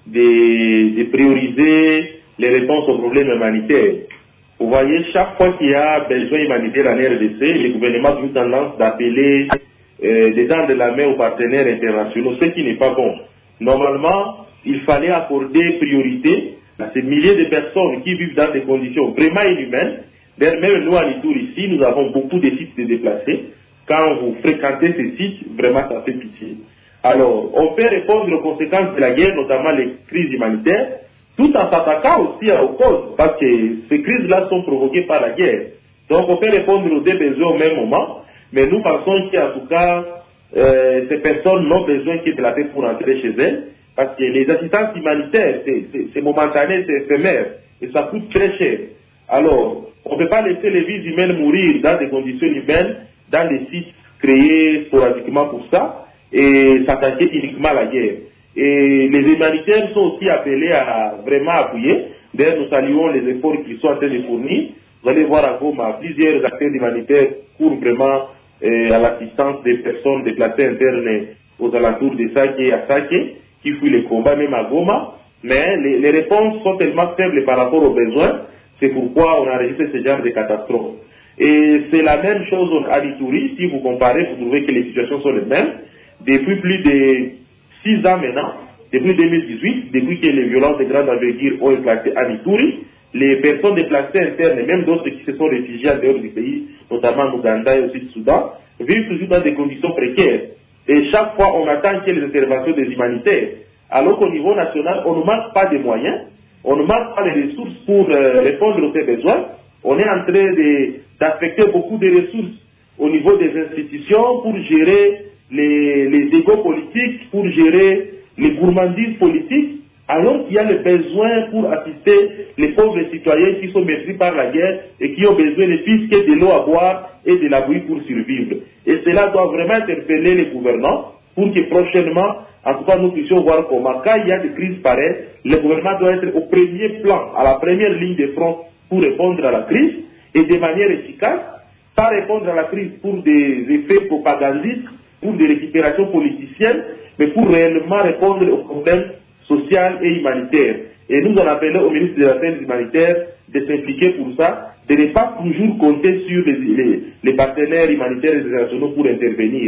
Speaker 4: de, de prioriser les réponses aux problèmes humanitaires. Vous voyez, chaque fois qu'il y a besoin humanitaire en R D C, le gouvernement a toujours tendance d'appeler euh, des dents de la main aux partenaires internationaux, ce qui n'est pas bon. Normalement, il fallait accorder priorité à ces milliers de personnes qui vivent dans des conditions vraiment inhumaines. D'ailleurs, même nous, à Litour, ici, nous avons beaucoup de sites de déplacés. Quand vous fréquentez ces sites, vraiment, ça fait pitié. Alors, on peut répondre aux conséquences de la guerre, notamment les crises humanitaires, tout en s'attaquant aussi aux causes, parce que ces crises-là sont provoquées par la guerre. Donc, on peut répondre aux deux besoins au même moment, mais nous pensons qu'en tout cas, euh, ces personnes n'ont besoin que de la paix pour rentrer chez elles, parce que les assistances humanitaires, c'est momentané, c'est éphémère, et ça coûte très cher. Alors, on ne peut pas laisser les vies humaines mourir dans des conditions humaines, dans des sites créés sporadiquement pour ça, et s'attaquer uniquement à la guerre. Et les humanitaires sont aussi appelés à vraiment appuyer. D'ailleurs, nous saluons les efforts qu'ils sont en train de fournir. Vous allez voir à Goma, plusieurs acteurs humanitaires courent vraiment euh, à l'assistance des personnes déplacées internes aux alentours de Sake et à Sake, qui fuient les combats, même à Goma. Mais les, les réponses sont tellement faibles par rapport aux besoins, c'est pourquoi on a enregistré ce genre de catastrophe. Et c'est la même chose à Ituri. Si vous comparez, vous trouvez que les situations sont les mêmes. Depuis plus de six ans maintenant, depuis deux mille dix-huit, depuis que les violences de grande envergure ont éclaté à Ituri, les personnes déplacées internes et même d'autres qui se sont réfugiés en dehors du pays, notamment en Ouganda et aussi au Soudan, vivent toujours dans des conditions précaires. Et chaque fois, on attend qu'il y ait les interventions des humanitaires. Alors qu'au niveau national, on ne manque pas de moyens, on ne manque pas de ressources pour euh, répondre aux besoins. On est en train d'affecter beaucoup de ressources au niveau des institutions pour gérer les, les égos politiques, pour gérer les gourmandises politiques, alors qu'il y a le besoin pour assister les pauvres citoyens qui sont meurtris par la guerre et qui ont besoin de plus que de l'eau à boire et de l'abri pour survivre. Et cela doit vraiment interpeller les gouvernants pour que prochainement, en tout cas, nous puissions voir comment, quand il y a des crises pareilles, le gouvernement doit être au premier plan, à la première ligne de front pour répondre à la crise et de manière efficace, pas répondre à la crise pour des effets propagandistes, pour des récupérations politiciennes, mais pour réellement répondre aux problèmes social et humanitaire. Et nous en appelons au ministre des Affaires humanitaires de s'impliquer pour ça, de ne pas toujours compter sur les, les, les partenaires humanitaires et internationaux pour intervenir.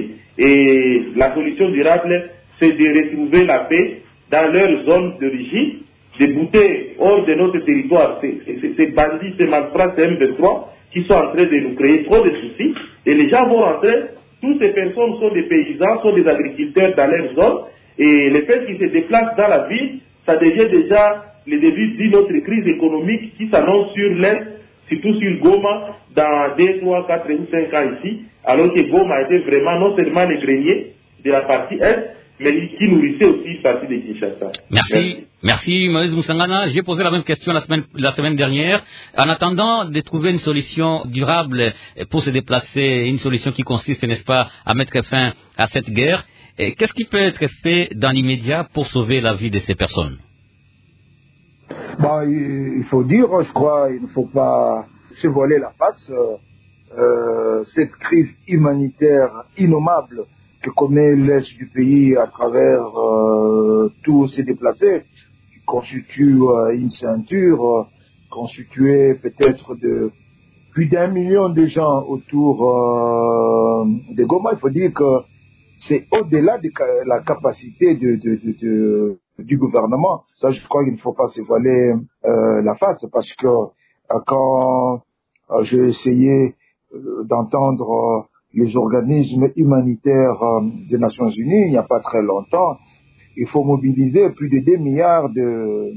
Speaker 4: Et la solution durable, c'est de retrouver la paix dans leur zone d'origine, de bouter hors de notre territoire ces, ces, ces bandits, ces malfrats, ces M vingt-trois, qui sont en train de nous créer trop de soucis. Et les gens vont rentrer, toutes ces personnes sont des paysans, sont des agriculteurs dans leur zone. Et le fait qu'ils se déplacent dans la ville, ça devient déjà le début d'une autre crise économique qui s'annonce sur l'Est, surtout sur Goma, dans deux, trois, quatre ou cinq ans ici, alors que Goma était vraiment non seulement le grenier de la partie Est, mais qui nourrissait aussi une partie de Kinshasa.
Speaker 2: Merci. Merci. Merci, Moïse Moussangana. J'ai posé la même question la semaine, la semaine dernière. En attendant de trouver une solution durable pour se déplacer, une solution qui consiste, n'est-ce pas, à mettre fin à cette guerre, qu'est-ce qui peut être fait dans l'immédiat pour sauver la vie de ces personnes?
Speaker 3: Bon, il faut dire, je crois, il ne faut pas se voiler la face. Euh, cette crise humanitaire innommable que connaît l'Est du pays à travers euh, tous ces déplacés, qui constitue euh, une ceinture euh, constituée peut-être de plus d'un million de gens autour euh, de Goma. Il faut dire que c'est au-delà de la capacité de, de, de, de, du gouvernement. Ça, je crois qu'il ne faut pas se voiler euh, la face, parce que euh, quand euh, j'ai essayé euh, d'entendre euh, les organismes humanitaires euh, des Nations Unies, il n'y a pas très longtemps, il faut mobiliser plus de deux milliards de,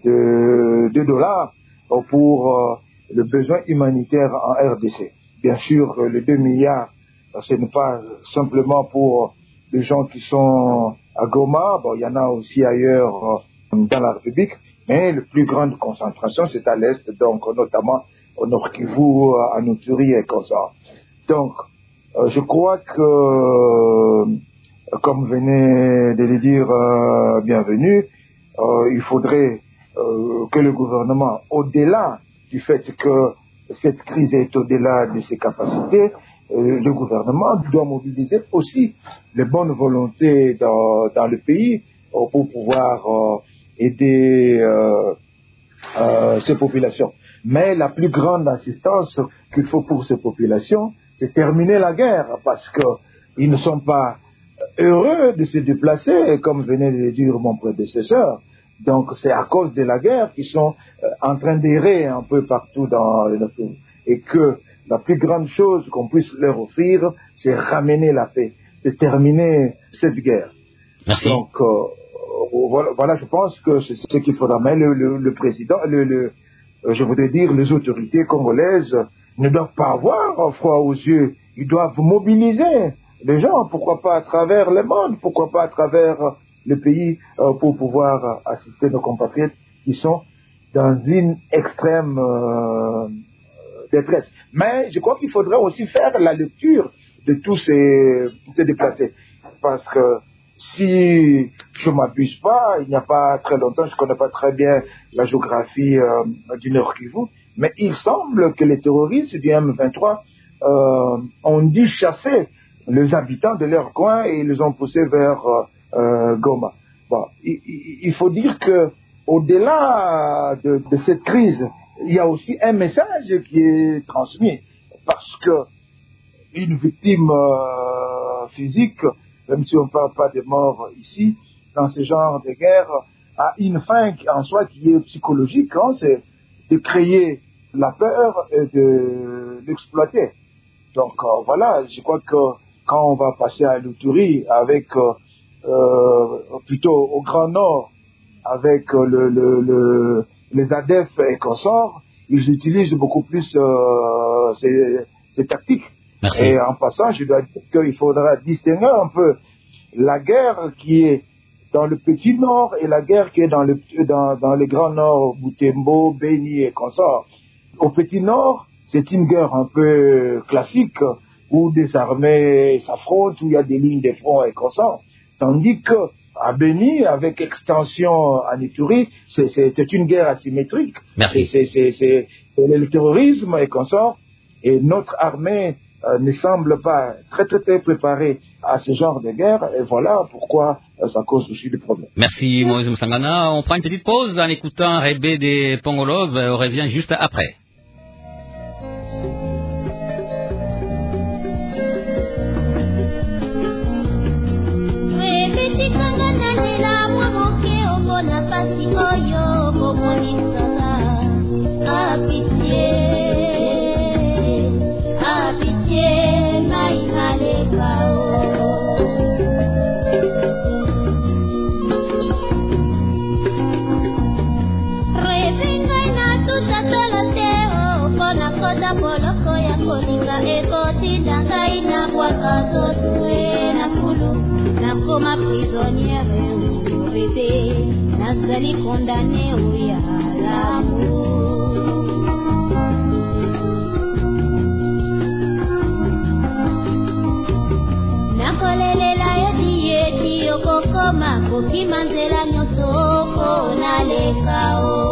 Speaker 3: de, de dollars pour euh, le besoin humanitaire en R D C. Bien sûr, les deux milliards, ce n'est pas simplement pour les gens qui sont à Goma, bon, il y en a aussi ailleurs euh, dans la République, mais la plus grande concentration, c'est à l'Est, donc notamment au Nord Kivu, à Ituri et comme ça. Donc, euh, je crois que, euh, comme venait de le dire euh, Bienvenue, euh, il faudrait euh, que le gouvernement, au-delà du fait que cette crise est au-delà de ses capacités, euh, le gouvernement doit mobiliser aussi les bonnes volontés dans, dans le pays euh, pour pouvoir euh, aider euh, euh, ces populations. Mais la plus grande assistance qu'il faut pour ces populations, c'est terminer la guerre, parce qu'ils ne sont pas heureux de se déplacer, comme venait de le dire mon prédécesseur. Donc c'est à cause de la guerre qu'ils sont euh, en train d'errer un peu partout dans le pays. Et que la plus grande chose qu'on puisse leur offrir, c'est ramener la paix, c'est terminer cette guerre.
Speaker 2: Merci.
Speaker 3: Donc euh, voilà, voilà, je pense que c'est ce qu'il faudra. Mais le, le, le président, le, le, je voudrais dire, les autorités congolaises ne doivent pas avoir froid aux yeux. Ils doivent mobiliser les gens, pourquoi pas à travers le monde, pourquoi pas à travers le pays, euh, pour pouvoir euh, assister nos compatriotes qui sont dans une extrême euh, détresse. Mais je crois qu'il faudrait aussi faire la lecture de tous ces, ces déplacés. Parce que si je ne m'abuse pas, il n'y a pas très longtemps, je ne connais pas très bien la géographie euh, du Nord Kivu, mais il semble que les terroristes du M vingt-trois euh, ont dû chasser les habitants de leur coin et ils les ont poussés vers euh, euh, Goma. Bon, il, il, il faut dire que au-delà de, de cette crise, il y a aussi un message qui est transmis, parce que une victime euh, physique, même si on ne parle pas de mort ici, dans ce genre de guerre, a une fin en soi qui est psychologique, hein, c'est de créer la peur et de l'exploiter. Donc euh, voilà, je crois que quand on va passer à l'Ituri avec euh, euh, plutôt au Grand Nord, avec euh, le, le, le, les A D F et consorts, ils utilisent beaucoup plus euh, ces, ces tactiques.
Speaker 2: Merci.
Speaker 3: Et en passant, je dois dire qu'il faudra distinguer un peu la guerre qui est dans le petit nord et la guerre qui est dans le, dans, dans le grand nord, Butembo, Beni et consorts. Au petit nord, c'est une guerre un peu classique où des armées s'affrontent, où il y a des lignes de front et consorts. Tandis que à Beni, avec extension en Ituri, c'est, c'est, c'est une guerre asymétrique.
Speaker 2: Merci.
Speaker 3: C'est, c'est, c'est, c'est le terrorisme et consorts. Et notre armée euh, ne semble pas très très très préparée à ce genre de guerre. Et voilà pourquoi euh, ça cause aussi des problèmes.
Speaker 2: Merci Moïse Moussangana. On prend une petite pause en écoutant Rebé des Pongolov. On revient juste après.
Speaker 8: Prisonnière, bébé, nazali condamné au l'amour. Nakolelela yo dieti yokokoma kokima nzela nyonso nalekao.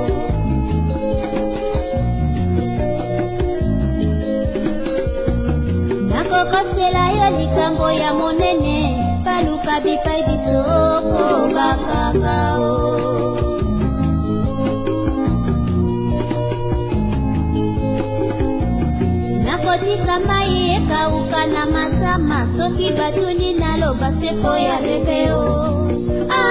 Speaker 8: Nakokosela yo likambo ya monene paluka bipai bisoko bakakao. Nakotika mai ekauka na masama soki batuni naloba seko ya rebeo. Api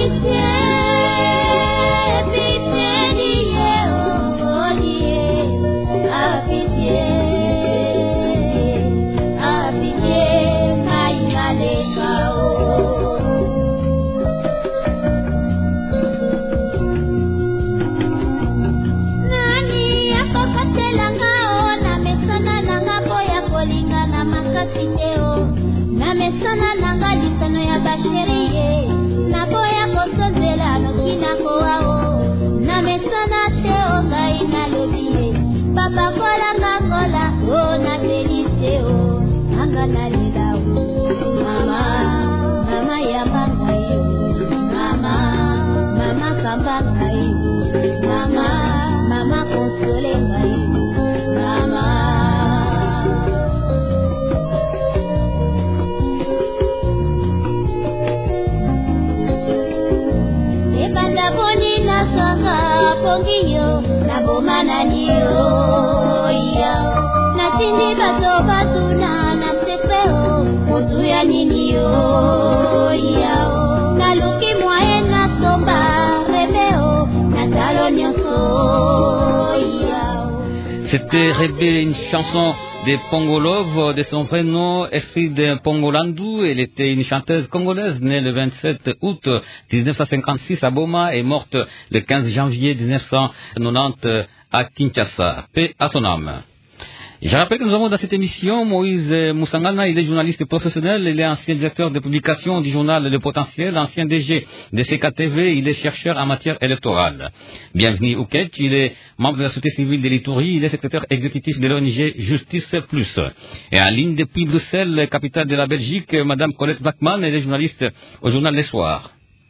Speaker 2: C'était Rébé, une chanson de Pongolov, de son vrai nom, Efrid Pongolandou. Elle était une chanteuse congolaise née le vingt-sept août dix-neuf cent cinquante-six à Boma et morte le quinze janvier mille neuf cent quatre-vingt-dix à Kinshasa. Paix à son âme. Je rappelle que nous avons dans cette émission Moïse Moussangana, il est journaliste professionnel, il est ancien directeur de publication du journal Le Potentiel, ancien D G de C K T V, il est chercheur en matière électorale. Bienvenue Ouket, il est membre de la société civile de l'Itourie, il est secrétaire exécutif de l'O N G Justice Plus. Et en ligne depuis Bruxelles, capitale de la Belgique, Madame Colette Bachmann, elle est journaliste au journal Les Soirs.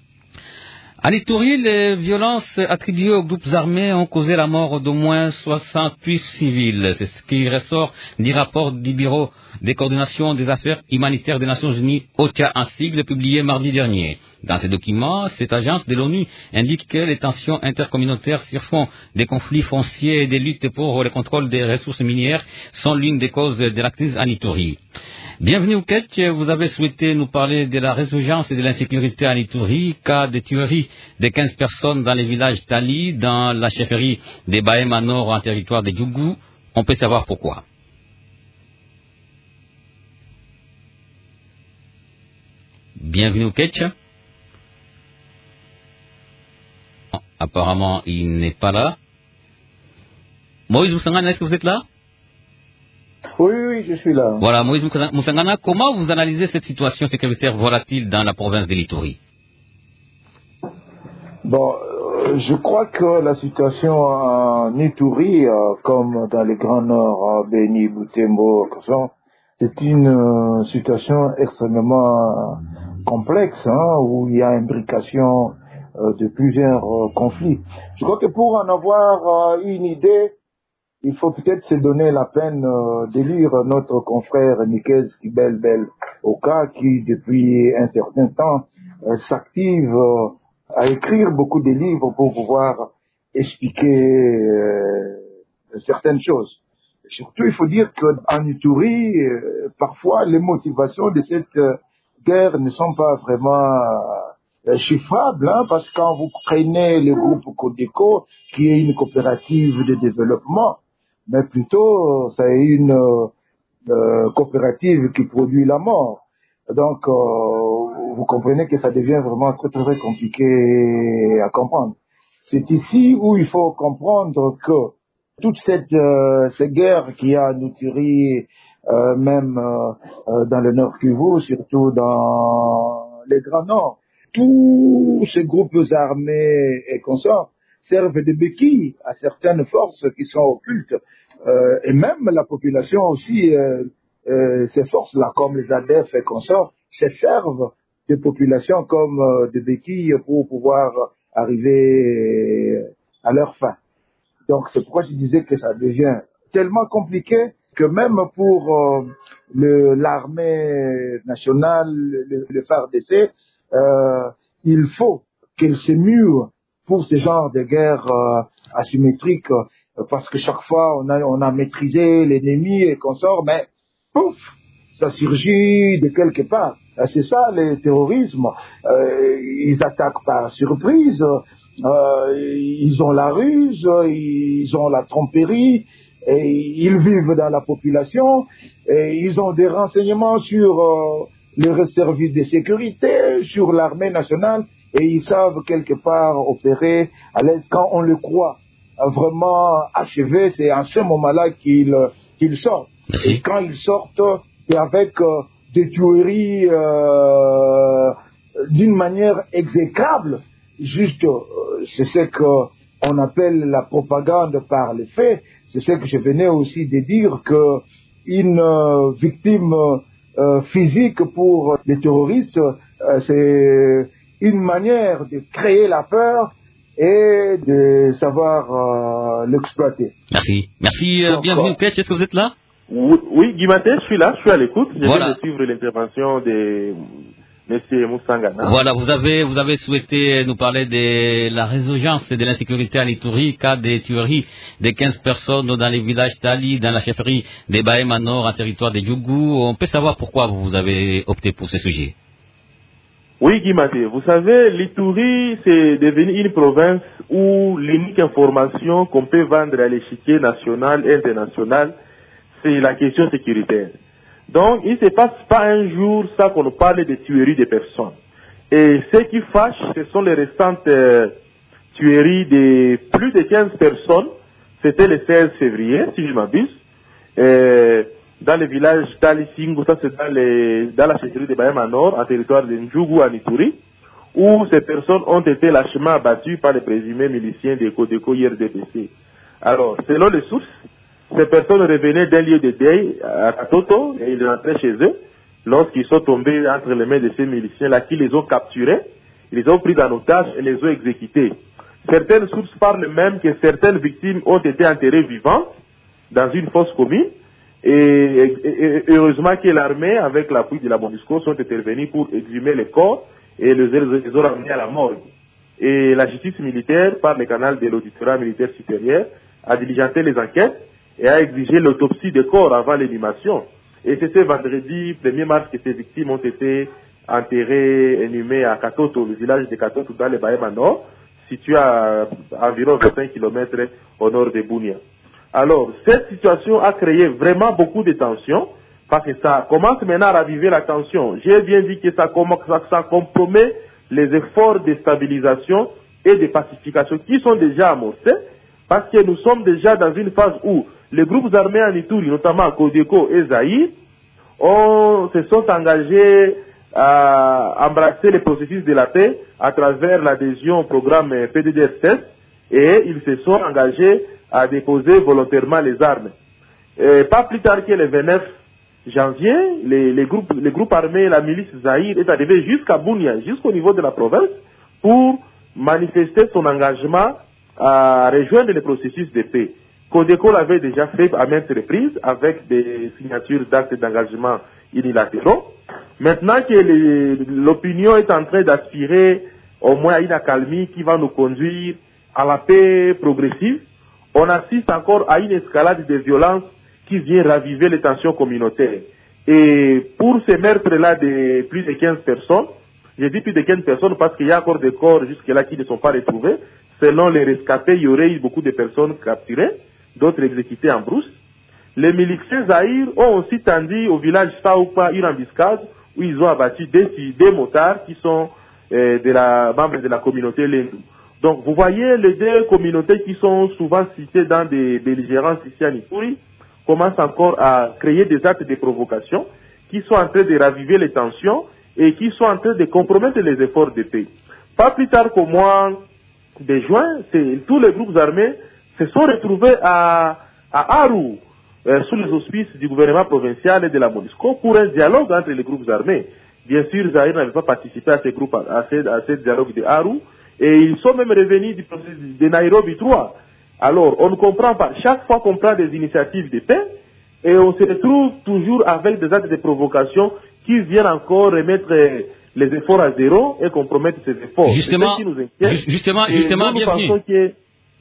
Speaker 2: En Itourie, les violences attribuées aux groupes armés ont causé la mort d'au moins soixante-huit civils. C'est ce qui ressort du rapport du Bureau de coordination des affaires humanitaires des Nations Unies, OCHA en sigle, publié mardi dernier. Dans ces documents, cette agence de l'ONU indique que les tensions intercommunautaires sur fond des conflits fonciers et des luttes pour le contrôle des ressources minières sont l'une des causes de la crise en Itourie. Bienvenue au Ketch, vous avez souhaité nous parler de la résurgence et de l'insécurité en Itourie, cas de tuerie de quinze personnes dans les villages Tali, dans la chefferie des Baema Nord en territoire de Djougou. On peut savoir pourquoi. Bienvenue au Ketch. Apparemment, il n'est pas là. Moïse Moussangana, est-ce que vous êtes là?
Speaker 3: Oui, oui, je suis là.
Speaker 2: Voilà, Moïse Moussangana, comment vous analysez cette situation sécuritaire volatile dans la province de l'Itourie?
Speaker 3: Bon, euh, je crois que la situation en Itourie, euh, comme dans les Grands Nord, à Beni, Butembo, c'est une euh, situation extrêmement euh, complexe, hein, où il y a imbrication euh, de plusieurs euh, conflits. Je crois que pour en avoir euh, une idée, il faut peut-être se donner la peine euh, de lire notre confrère Nikez Kibel-Bel Oka, qui depuis un certain temps euh, s'active euh, à écrire beaucoup de livres pour pouvoir expliquer euh, certaines choses. Surtout, il faut dire qu'en Itourie, euh, parfois les motivations de cette euh, guerre ne sont pas vraiment euh, chiffrables, hein, parce que quand vous prenez le groupe Codeco, qui est une coopérative de développement, mais plutôt c'est une euh, coopérative qui produit la mort. Donc, euh, vous comprenez que ça devient vraiment très très compliqué à comprendre. C'est ici où il faut comprendre que toute cette euh, ces guerres qui a en Itourie, euh, même euh, dans le Nord Kivu, surtout dans les Grands Nord, tous ces groupes armés et consorts servent de béquilles à certaines forces qui sont occultes, euh, et même la population aussi, euh, euh, ces forces-là, comme les A D F et consorts, se servent de populations comme euh, de béquilles pour pouvoir arriver à leur fin. Donc c'est pourquoi je disais que ça devient tellement compliqué que même pour euh, le, l'armée nationale, le, le F A R D C, euh, il faut qu'elle se mue pour ce genre de guerre euh, asymétrique, euh, parce que chaque fois on a, on a maîtrisé l'ennemi et consorts, mais pouf, ça surgit de quelque part. C'est ça le terrorisme. Euh, ils attaquent par surprise, euh, ils ont la ruse, ils ont la tromperie, et ils vivent dans la population, et ils ont des renseignements sur euh, les services de sécurité, sur l'armée nationale, et ils savent quelque part opérer à l'aise quand on le croit vraiment achevé. C'est à ce moment-là qu'ils qu'ils sortent.
Speaker 2: Merci.
Speaker 3: Et quand ils sortent, c'est avec euh, des tueries euh, d'une manière exécrable. Juste, euh, c'est ce qu'on appelle la propagande par les faits. C'est ce que je venais aussi de dire, que une euh, victime euh, physique pour les terroristes, euh, c'est une manière de créer la peur et de savoir euh, l'exploiter.
Speaker 2: Merci. Merci, euh, bienvenue Pech, est-ce que vous êtes là?
Speaker 4: Oui, oui, Guy Maté, je suis là, je suis à l'écoute. Je
Speaker 2: Voilà.
Speaker 4: viens de suivre l'intervention de M. Moussangana.
Speaker 2: Voilà, vous avez, vous avez souhaité nous parler de la résurgence de l'insécurité à l'Ituri, cas des tueries de quinze personnes dans les villages Tali, dans la chefferie des Bahema Nord, en territoire de Djougou. On peut savoir pourquoi vous avez opté pour ce sujet?
Speaker 4: Oui, Guy Maté, vous savez, l'Ituri, c'est devenu une province où l'unique information qu'on peut vendre à l'échiquier national et international, c'est la question sécuritaire. Donc, il ne se passe pas un jour ça qu'on nous parle de tueries de personnes. Et ce qui fâche, ce sont les récentes euh, tueries de plus de quinze personnes. C'était le seize février, si je m'abuse. Euh, dans le village d'Alisingo, ça c'est dans, les, dans la chefferie de Bahema Nord, en territoire de Ndjougou, en Ituri, où ces personnes ont été lâchement abattues par les présumés miliciens de Codeco I R D P C. Alors, selon les sources, ces personnes revenaient d'un lieu de deuil à Katoto et ils rentraient chez eux lorsqu'ils sont tombés entre les mains de ces miliciens-là qui les ont capturés, ils les ont pris en otage et les ont exécutés. Certaines sources parlent même que certaines victimes ont été enterrées vivantes dans une fosse commune et, et, et heureusement que l'armée, avec l'appui de la MONUSCO, sont intervenus pour exhumer les corps et les, les ont ramenés à la morgue. Et la justice militaire, par le canal de l'auditorat militaire supérieur, a diligenté les enquêtes et a exigé l'autopsie des corps avant l'inhumation. Et c'était vendredi premier mars que ces victimes ont été enterrées, inhumées à Katoto, le village de Katoto dans le Bahema Nord, situé à environ vingt-cinq kilomètres au nord de Bunia. Alors, cette situation a créé vraiment beaucoup de tensions, parce que ça commence maintenant à raviver la tension. J'ai bien dit que ça, ça, ça compromet les efforts de stabilisation et de pacification qui sont déjà amorcés, parce que nous sommes déjà dans une phase où les groupes armés en Ituri, notamment Codeco et Zaïre, ont, se sont engagés à embrasser le processus de la paix à travers l'adhésion au programme P D D R S et ils se sont engagés à déposer volontairement les armes. Et pas plus tard que le vingt-neuf janvier, les, les, groupes, les groupes armés, la milice Zaïre est arrivé jusqu'à Bunia, jusqu'au niveau de la province, pour manifester son engagement à rejoindre le processus de paix. Codeco l'avait déjà fait à maintes reprises avec des signatures d'actes d'engagement unilatéraux. Maintenant que l'opinion est en train d'aspirer au moins à une accalmie qui va nous conduire à la paix progressive, on assiste encore à une escalade de violence qui vient raviver les tensions communautaires. Et pour ces meurtres-là de plus de quinze personnes, j'ai dit plus de quinze personnes parce qu'il y a encore des corps jusque-là qui ne sont pas retrouvés. Selon les rescapés, il y aurait eu beaucoup de personnes capturées, d'autres exécutées en brousse. Les miliciens Zaïre ont aussi tendu au village Saoupa une embuscade où ils ont abattu des, des motards qui sont euh, de la, membres de la communauté Lendou. Donc vous voyez les deux communautés qui sont souvent citées dans des belligérances ici en Ituri commencent encore à créer des actes de provocation qui sont en train de raviver les tensions et qui sont en train de compromettre les efforts de paix. Pas plus tard qu'au mois de juin, tous les groupes armés se sont retrouvés à, à Aru, euh, sous les auspices du gouvernement provincial et de la MONUSCO, pour un dialogue entre les groupes armés. Bien sûr, Zaïre n'avait pas participé à ce, groupe, à ce, à ce dialogue de Aru, et ils sont même revenus du processus de Nairobi trois. Alors, on ne comprend pas. Chaque fois qu'on prend des initiatives de paix, et on se retrouve toujours avec des actes de provocation qui viennent encore remettre les efforts à zéro et compromettre ces efforts.
Speaker 2: Justement,
Speaker 4: qui nous inquiète.
Speaker 2: justement,
Speaker 4: Et
Speaker 2: justement,
Speaker 4: nous, nous
Speaker 2: bienvenue.
Speaker 4: pensons que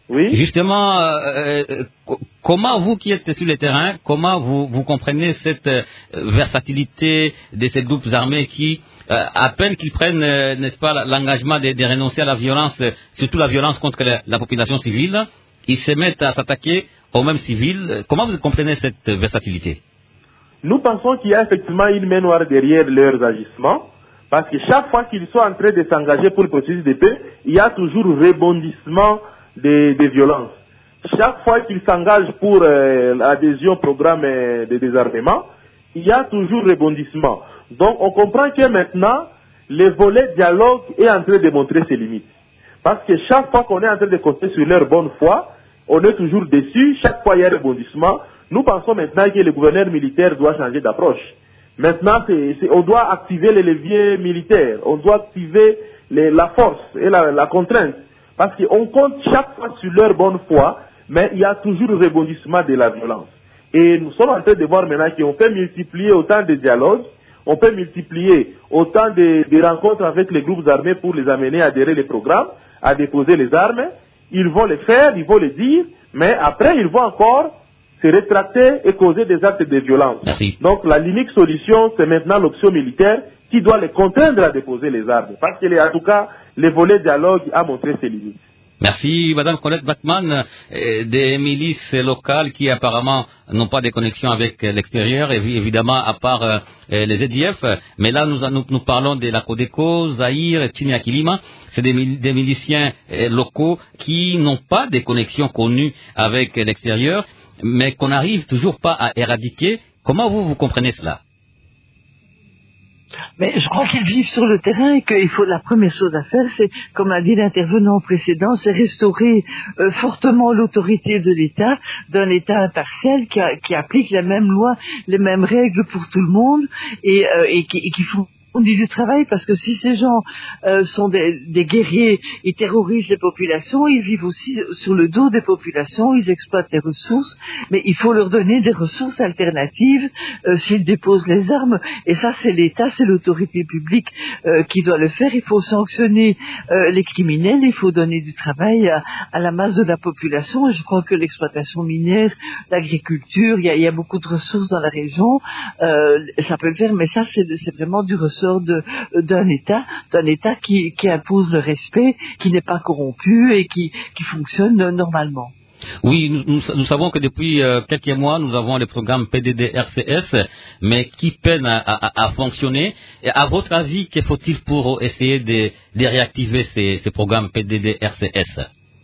Speaker 4: Oui.
Speaker 2: Justement, euh, euh, comment vous qui êtes sur le terrain, comment vous, vous comprenez cette euh, versatilité de ces groupes armés qui, euh, à peine qu'ils prennent, euh, n'est-ce pas, l'engagement de, de renoncer à la violence, euh, surtout la violence contre la, la population civile, ils se mettent à s'attaquer aux mêmes civils. Comment vous comprenez cette versatilité?
Speaker 4: Nous pensons qu'il y a effectivement une main noire derrière leurs agissements, parce que chaque fois qu'ils sont en train de s'engager pour le processus de paix, il y a toujours rebondissement des, des violences. Chaque fois qu'ils s'engagent pour euh, l'adhésion au programme euh, de désarmement, il y a toujours rebondissement. Donc on comprend que maintenant, le volet dialogue est en train de montrer ses limites. Parce que chaque fois qu'on est en train de compter sur leur bonne foi, on est toujours déçu, chaque fois il y a rebondissement. Nous pensons maintenant que le gouverneur militaire doit changer d'approche. Maintenant, c'est, c'est, on doit activer les leviers militaires, on doit activer les, la force et la, la contrainte. Parce qu'on compte chaque fois sur leur bonne foi, mais il y a toujours le rebondissement de la violence. Et nous sommes en train de voir maintenant qu'on peut multiplier autant de dialogues, on peut multiplier autant de, de rencontres avec les groupes armés pour les amener à adhérer les programmes, à déposer les armes. Ils vont le faire, ils vont le dire, mais après ils vont encore se rétracter et causer des actes de violence.
Speaker 2: Merci.
Speaker 4: Donc la l'unique solution, c'est maintenant l'option militaire qui doit les contraindre à déposer les armes. Parce que, en tout cas, le volet dialogue a montré ses limites.
Speaker 2: Merci, Madame Colette Bachmann, euh, des milices locales qui apparemment n'ont pas de connexion avec l'extérieur, évidemment, à part euh, les Z D F. Mais là, nous, nous, nous parlons de la Codeco, Zaïre, Tchimiakilima. C'est des, des miliciens euh, locaux qui n'ont pas de connexion connue avec l'extérieur, mais qu'on n'arrive toujours pas à éradiquer. Comment vous, vous comprenez cela?
Speaker 5: Mais je crois qu'ils vivent sur le terrain et qu'il faut, la première chose à faire, c'est, comme a dit l'intervenant précédent, c'est restaurer euh, fortement l'autorité de l'État, d'un État impartial qui, a, qui applique les mêmes lois, les mêmes règles pour tout le monde et, euh, et, qui, et qui font on dit du travail, parce que si ces gens euh, sont des, des guerriers, ils terrorisent les populations, ils vivent aussi sur le dos des populations, ils exploitent les ressources, mais il faut leur donner des ressources alternatives euh, s'ils déposent les armes, et ça c'est l'État, c'est l'autorité publique euh, qui doit le faire. Il faut sanctionner euh, les criminels, il faut donner du travail à, à la masse de la population, et je crois que l'exploitation minière, l'agriculture, il y a, il y a beaucoup de ressources dans la région, euh, ça peut le faire, mais ça c'est, c'est vraiment du ressort De, d'un État, d'un État qui, qui impose le respect, qui n'est pas corrompu et qui, qui fonctionne normalement.
Speaker 2: Oui, nous, nous, nous savons que depuis euh, quelques mois, nous avons le programme P D D R C S, mais qui peine à, à, à fonctionner. Et à votre avis, que faut-il pour essayer de, de réactiver ces, ces programmes P D D R C S?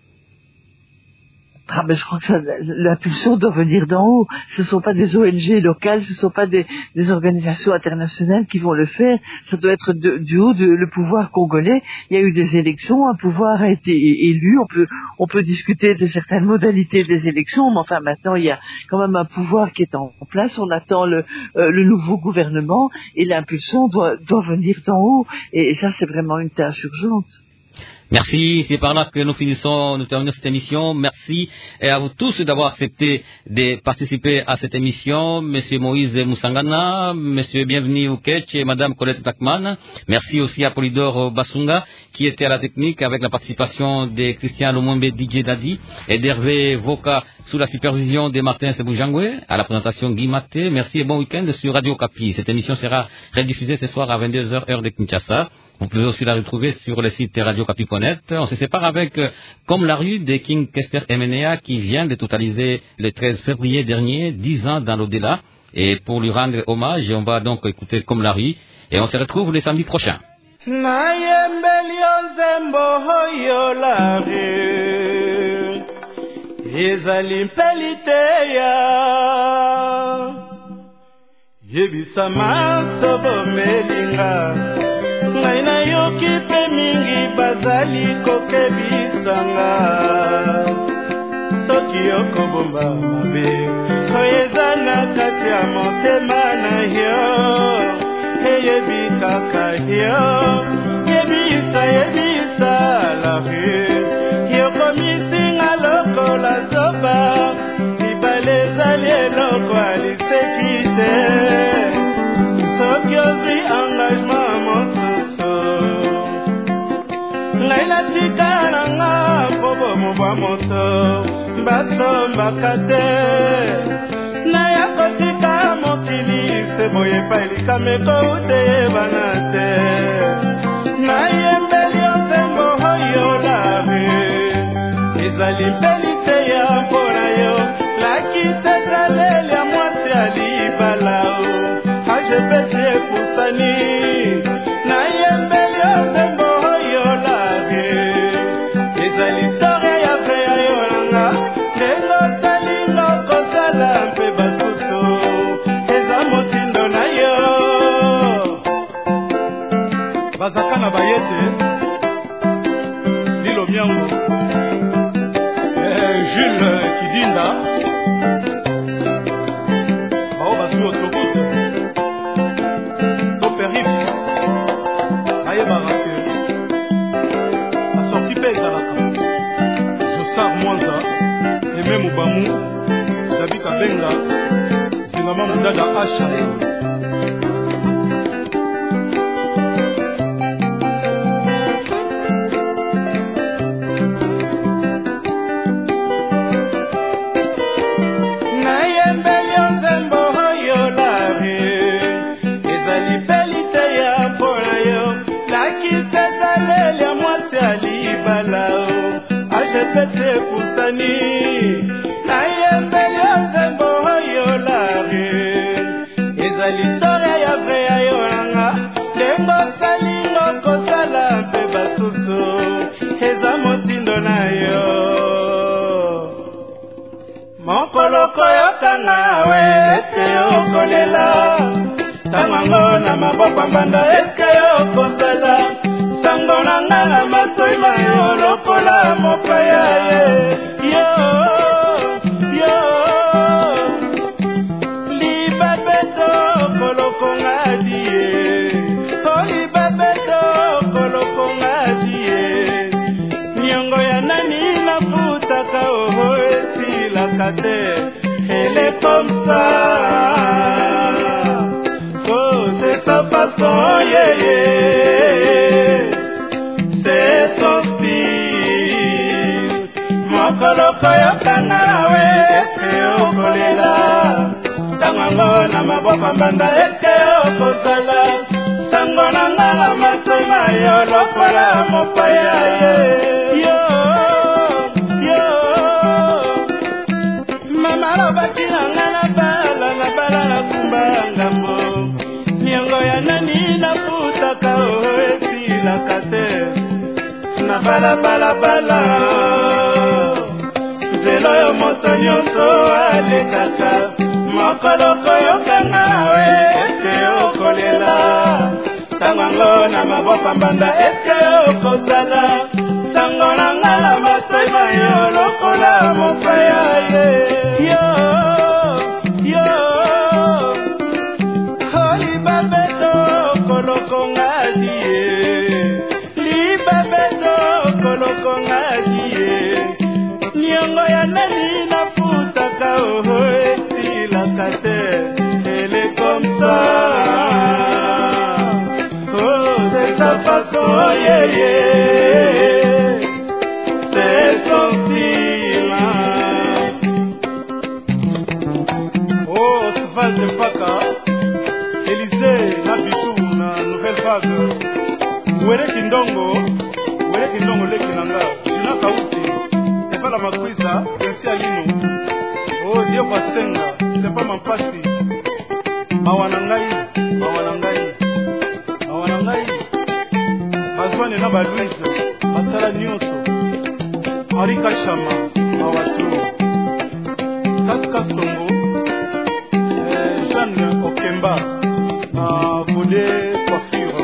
Speaker 5: Ah, mais je crois que ça, l'impulsion doit venir d'en haut. Ce ne sont pas des O N G locales, ce ne sont pas des, des organisations internationales qui vont le faire. Ça doit être de, du haut de le pouvoir congolais. Il y a eu des élections, un pouvoir a été élu. On peut, on peut discuter de certaines modalités des élections, mais enfin maintenant il y a quand même un pouvoir qui est en place. On attend le, euh, le nouveau gouvernement et l'impulsion doit, doit venir d'en haut. Et, et ça, c'est vraiment une tâche urgente.
Speaker 2: Merci, c'est par là que nous finissons, nous terminons cette émission. Merci et à vous tous d'avoir accepté de participer à cette émission. Monsieur Moïse Moussangana, Monsieur Bienvenu Ouketch et Madame Colette Bachmann. Merci aussi à Polydore Basunga qui était à la technique avec la participation de Christian Lumumbe D J Dadi et d'Hervé Voka sous la supervision de Martin Seboujangwe. À la présentation Guy Maté. Merci et bon week-end sur Radio Kapi. Cette émission sera rediffusée ce soir à vingt-deux heures heure de Kinshasa. Vous pouvez aussi la retrouver sur le site radio kapi point net. On se sépare avec euh, Comme la rue de King Kester Emenea qui vient de totaliser le treize février dernier, dix ans dans l'au-delà. Et pour lui rendre hommage, on va donc écouter Comme la rue et on se retrouve le samedi prochain.
Speaker 9: Ngai na yoki pe mingi bazali kokebisanga soki okobomba mabe oyeza na kati ya motema na yo eyebi kaka yo yebisa yebisa la rue yokomisinga lokola zoba libala ezali eloko aliseki te soki ozwi engagement Laila tika nanga kobo mobwa moto basombaka te naya kotika mokili se boye epai likame kouteyebana te nayembeli nzembo oyo labe ezali mpeli te ya mpona yo lakisa ezaleli ya mwasi ya libalao ajepesi epusani nayembeli nzembo oyo labe ezali historia ya ve ya yo nanga ndenge osalinga okosala mpe basusu eza motindo na yo bazaka na bayete lilo miango eh, Jules Kidinda bao bazwi autoroute to perif nayebaka ke asorti mpe ezalaka Josar Mwanza eme mobamu David Kabenga zingama mudada Asha pete kusani nayembeli nzembo oyo lare ezali historia ya ve ya yo nanga ndenge osalinga okosala mpe basusu eza motindo na yo mokolo koyokanga we eske okolela tango na maboko mbanda eske okosala sango na nga na matoi mayo lokola mopaya ye yo yo libabeto kolokonga die o libabeto kolokonga die nyongo ya nani nafutaka oho esilaka te ele comme ça oh c'est sa façon yeah, yeah. C'est son style mokoloko yokanga we eske okolela tango na maboko mbanda eske okosala sango na nga na matoi mayo lokola mopaya ye yo yo mama lobaki na nga na bala na bala na kumba ngambo nyongo ya nani nafutaka oho esilaka te na bala bala bala nzelo yo moto nyonso alekaka mokoloko yokanga we eske okolela tango na maboko mbanda eske okosala sango na nga na matoi mayo lokola mopaya ye yo yo olibabeto kolokonga die libabeto kolokonga die nyongo ya nani nafutaka oho esilaka te ele comme ça oh c'est sa façon yeah, yeah. C'est son style oh Sval de Paka Élysée Nabitou na nouvelle vague Were kindongo, were kindongo leki nanga, jina kauti, sepa la makwisa, pensi alino. Oh, Dieu kwa senga, sepa mampasi. Mawanangai, mawanangai, mawanangai. Mazwane na baluise, masala nyonso. Harika shama, mawatu. Kaska songo, eh, Jeanne Okemba, ah, Bode coiffure.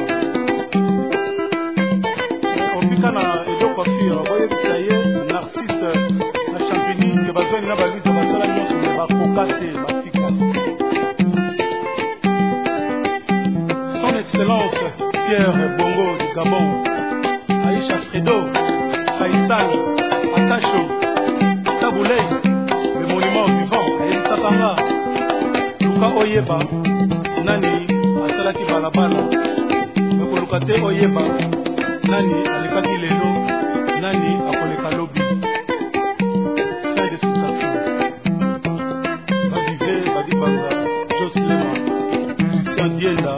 Speaker 9: Na edo coiffure boye bisaye Narcisse na Champigny que bazoi na balise basala nyonso ba kokate batika son excellence Pierre Bongo du Gabon Aïcha Fredo Faisal Atacho Taboulay le monument vivant Aïe Satanga Luka Oyeba nani asalaki balabala Luka te Oyeba nani alikaki lelo nani akoleka lobi Carlos Lema, Christian Dienda,